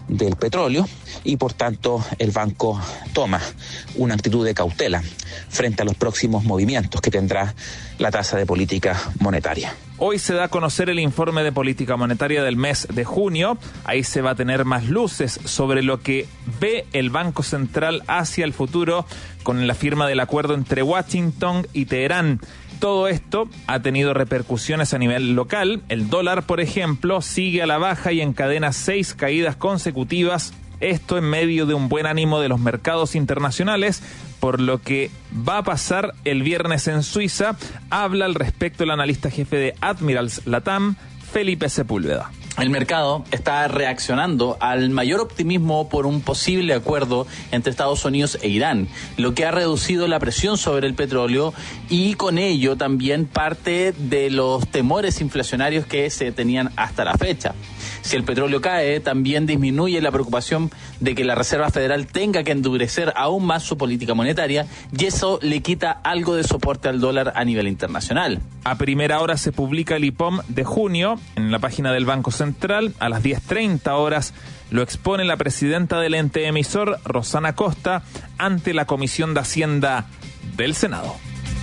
del petróleo y por tanto el banco toma una actitud de cautela frente a los próximos movimientos que tendrá la tasa de política monetaria. Hoy se da a conocer el informe de política monetaria del mes de junio. Ahí se va a tener más luces sobre lo que ve el Banco Central hacia el futuro con la firma del acuerdo entre Washington y Teherán. Todo esto ha tenido repercusiones a nivel local. El dólar, por ejemplo, sigue a la baja y encadena seis caídas consecutivas. Esto en medio de un buen ánimo de los mercados internacionales, por lo que va a pasar el viernes en Suiza. Habla al respecto el analista jefe de Admirals Latam, Felipe Sepúlveda. El mercado está reaccionando al mayor optimismo por un posible acuerdo entre Estados Unidos e Irán, lo que ha reducido la presión sobre el petróleo y con ello también parte de los temores inflacionarios que se tenían hasta la fecha. Si el petróleo cae, también disminuye la preocupación de que la Reserva Federal tenga que endurecer aún más su política monetaria y eso le quita algo de soporte al dólar a nivel internacional. A primera hora se publica el I P O M de junio en la página del Banco Central. A las diez treinta horas lo expone la presidenta del ente emisor, Rosana Costa, ante la Comisión de Hacienda del Senado.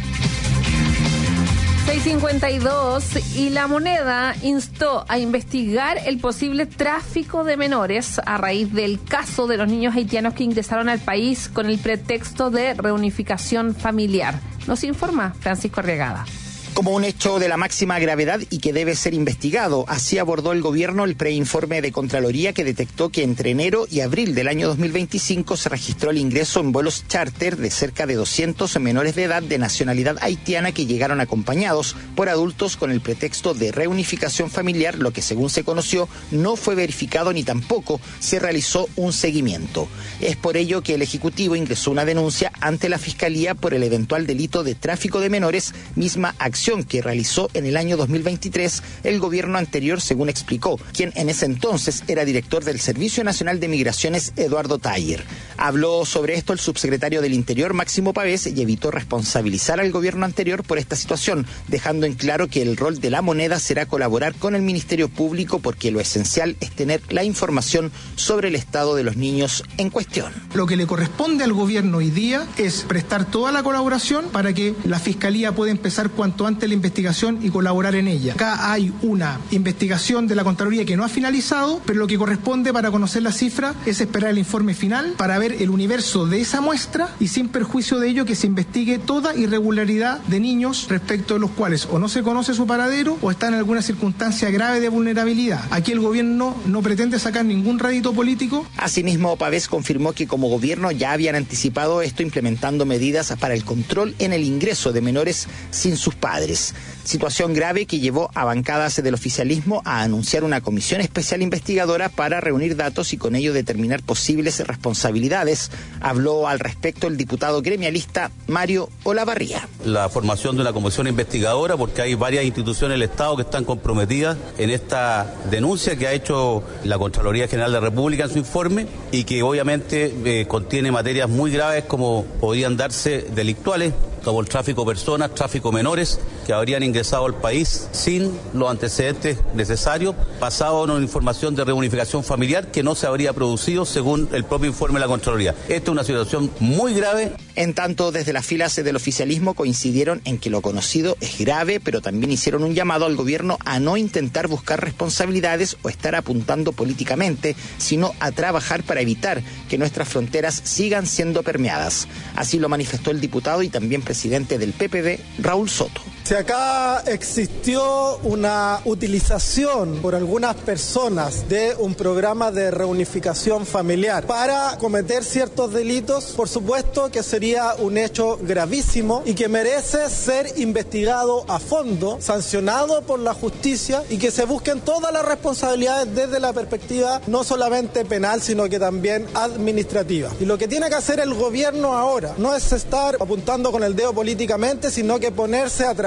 seis cincuenta y dos y La Moneda instó a investigar el posible tráfico de menores a raíz del caso de los niños haitianos que ingresaron al país con el pretexto de reunificación familiar. Nos informa Francisco Arriagada. Como un hecho de la máxima gravedad y que debe ser investigado. Así abordó el gobierno el preinforme de Contraloría que detectó que entre enero y abril del año dos mil veinticinco se registró el ingreso en vuelos charter de cerca de doscientos menores de edad de nacionalidad haitiana que llegaron acompañados por adultos con el pretexto de reunificación familiar, lo que según se conoció no fue verificado ni tampoco se realizó un seguimiento. Es por ello que el Ejecutivo ingresó una denuncia ante la Fiscalía por el eventual delito de tráfico de menores, misma acción que realizó en el año dos mil veintitrés el gobierno anterior, según explicó, quien en ese entonces era director del Servicio Nacional de Migraciones, Eduardo Taller. Habló sobre esto el subsecretario del Interior, Máximo Pavés, y evitó responsabilizar al gobierno anterior por esta situación, dejando en claro que el rol de La Moneda será colaborar con el Ministerio Público porque lo esencial es tener la información sobre el estado de los niños en cuestión. Lo que le corresponde al gobierno hoy día es prestar toda la colaboración para que la Fiscalía pueda empezar cuanto antes la investigación y colaborar en ella. Acá hay una investigación de la Contraloría que no ha finalizado, pero lo que corresponde para conocer la cifra es esperar el informe final para ver el universo de esa muestra y sin perjuicio de ello que se investigue toda irregularidad de niños respecto de los cuales o no se conoce su paradero o está en alguna circunstancia grave de vulnerabilidad. Aquí el gobierno no pretende sacar ningún rédito político. Asimismo, Pavés confirmó que como gobierno ya habían anticipado esto implementando medidas para el control en el ingreso de menores sin sus padres. Situación grave que llevó a bancadas del oficialismo a anunciar una comisión especial investigadora para reunir datos y con ello determinar posibles responsabilidades. Habló al respecto el diputado gremialista Mario Olavarría. La formación de una comisión investigadora porque hay varias instituciones del Estado que están comprometidas en esta denuncia que ha hecho la Contraloría General de la República en su informe y que obviamente eh, contiene materias muy graves como podrían darse delictuales, como el tráfico de personas, tráfico de menores, que habrían ingresado al país sin los antecedentes necesarios, basado en una información de reunificación familiar que no se habría producido según el propio informe de la Contraloría. Esta es una situación muy grave. En tanto, desde las filas del oficialismo coincidieron en que lo conocido es grave, pero también hicieron un llamado al gobierno a no intentar buscar responsabilidades o estar apuntando políticamente, sino a trabajar para evitar que nuestras fronteras sigan siendo permeadas. Así lo manifestó el diputado y también presidente del P P D, Raúl Soto. Si acá existió una utilización por algunas personas de un programa de reunificación familiar para cometer ciertos delitos, por supuesto que sería un hecho gravísimo y que merece ser investigado a fondo, sancionado por la justicia y que se busquen todas las responsabilidades desde la perspectiva no solamente penal, sino que también administrativa. Y lo que tiene que hacer el gobierno ahora no es estar apuntando con el dedo políticamente, sino que ponerse a trabajar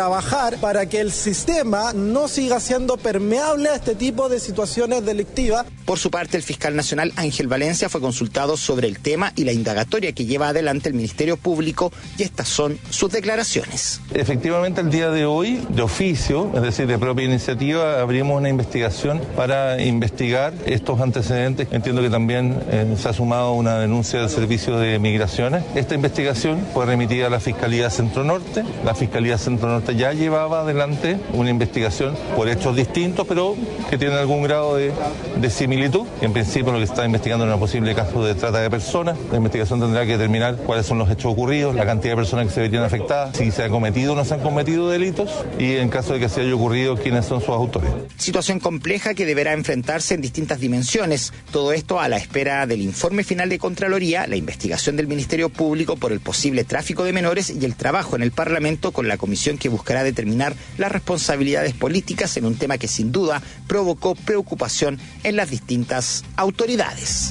trabajar para que el sistema no siga siendo permeable a este tipo de situaciones delictivas. Por su parte, el fiscal nacional Ángel Valencia fue consultado sobre el tema y la indagatoria que lleva adelante el Ministerio Público, y estas son sus declaraciones. Efectivamente, el día de hoy, de oficio, es decir, de propia iniciativa, abrimos una investigación para investigar estos antecedentes. Entiendo que también eh, se ha sumado una denuncia del Servicio de Migraciones. Esta investigación fue remitida a la Fiscalía Centro Norte. La Fiscalía Centro Norte ya llevaba adelante una investigación por hechos distintos, pero que tienen algún grado de, de similitud. En principio, lo que se está investigando es un posible caso de trata de personas. La investigación tendrá que determinar cuáles son los hechos ocurridos, la cantidad de personas que se verían afectadas, si se han cometido o no se han cometido delitos, y en caso de que se haya ocurrido, quiénes son sus autores. Situación compleja que deberá enfrentarse en distintas dimensiones. Todo esto a la espera del informe final de Contraloría, la investigación del Ministerio Público por el posible tráfico de menores y el trabajo en el Parlamento con la comisión que buscará determinar las responsabilidades políticas en un tema que sin duda provocó preocupación en las distintas autoridades.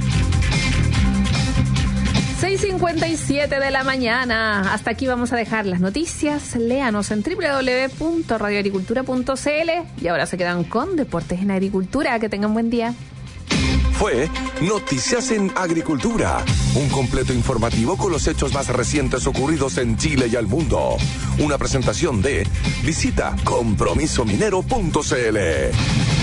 seis cincuenta y siete de la mañana. Hasta aquí vamos a dejar las noticias. Léanos en doble u doble u doble u punto radio agricultura punto c l y ahora se quedan con Deportes en Agricultura. Que tengan buen día. Fue Noticias en Agricultura, un completo informativo con los hechos más recientes ocurridos en Chile y el mundo. Una presentación de Visita compromiso minero punto c l.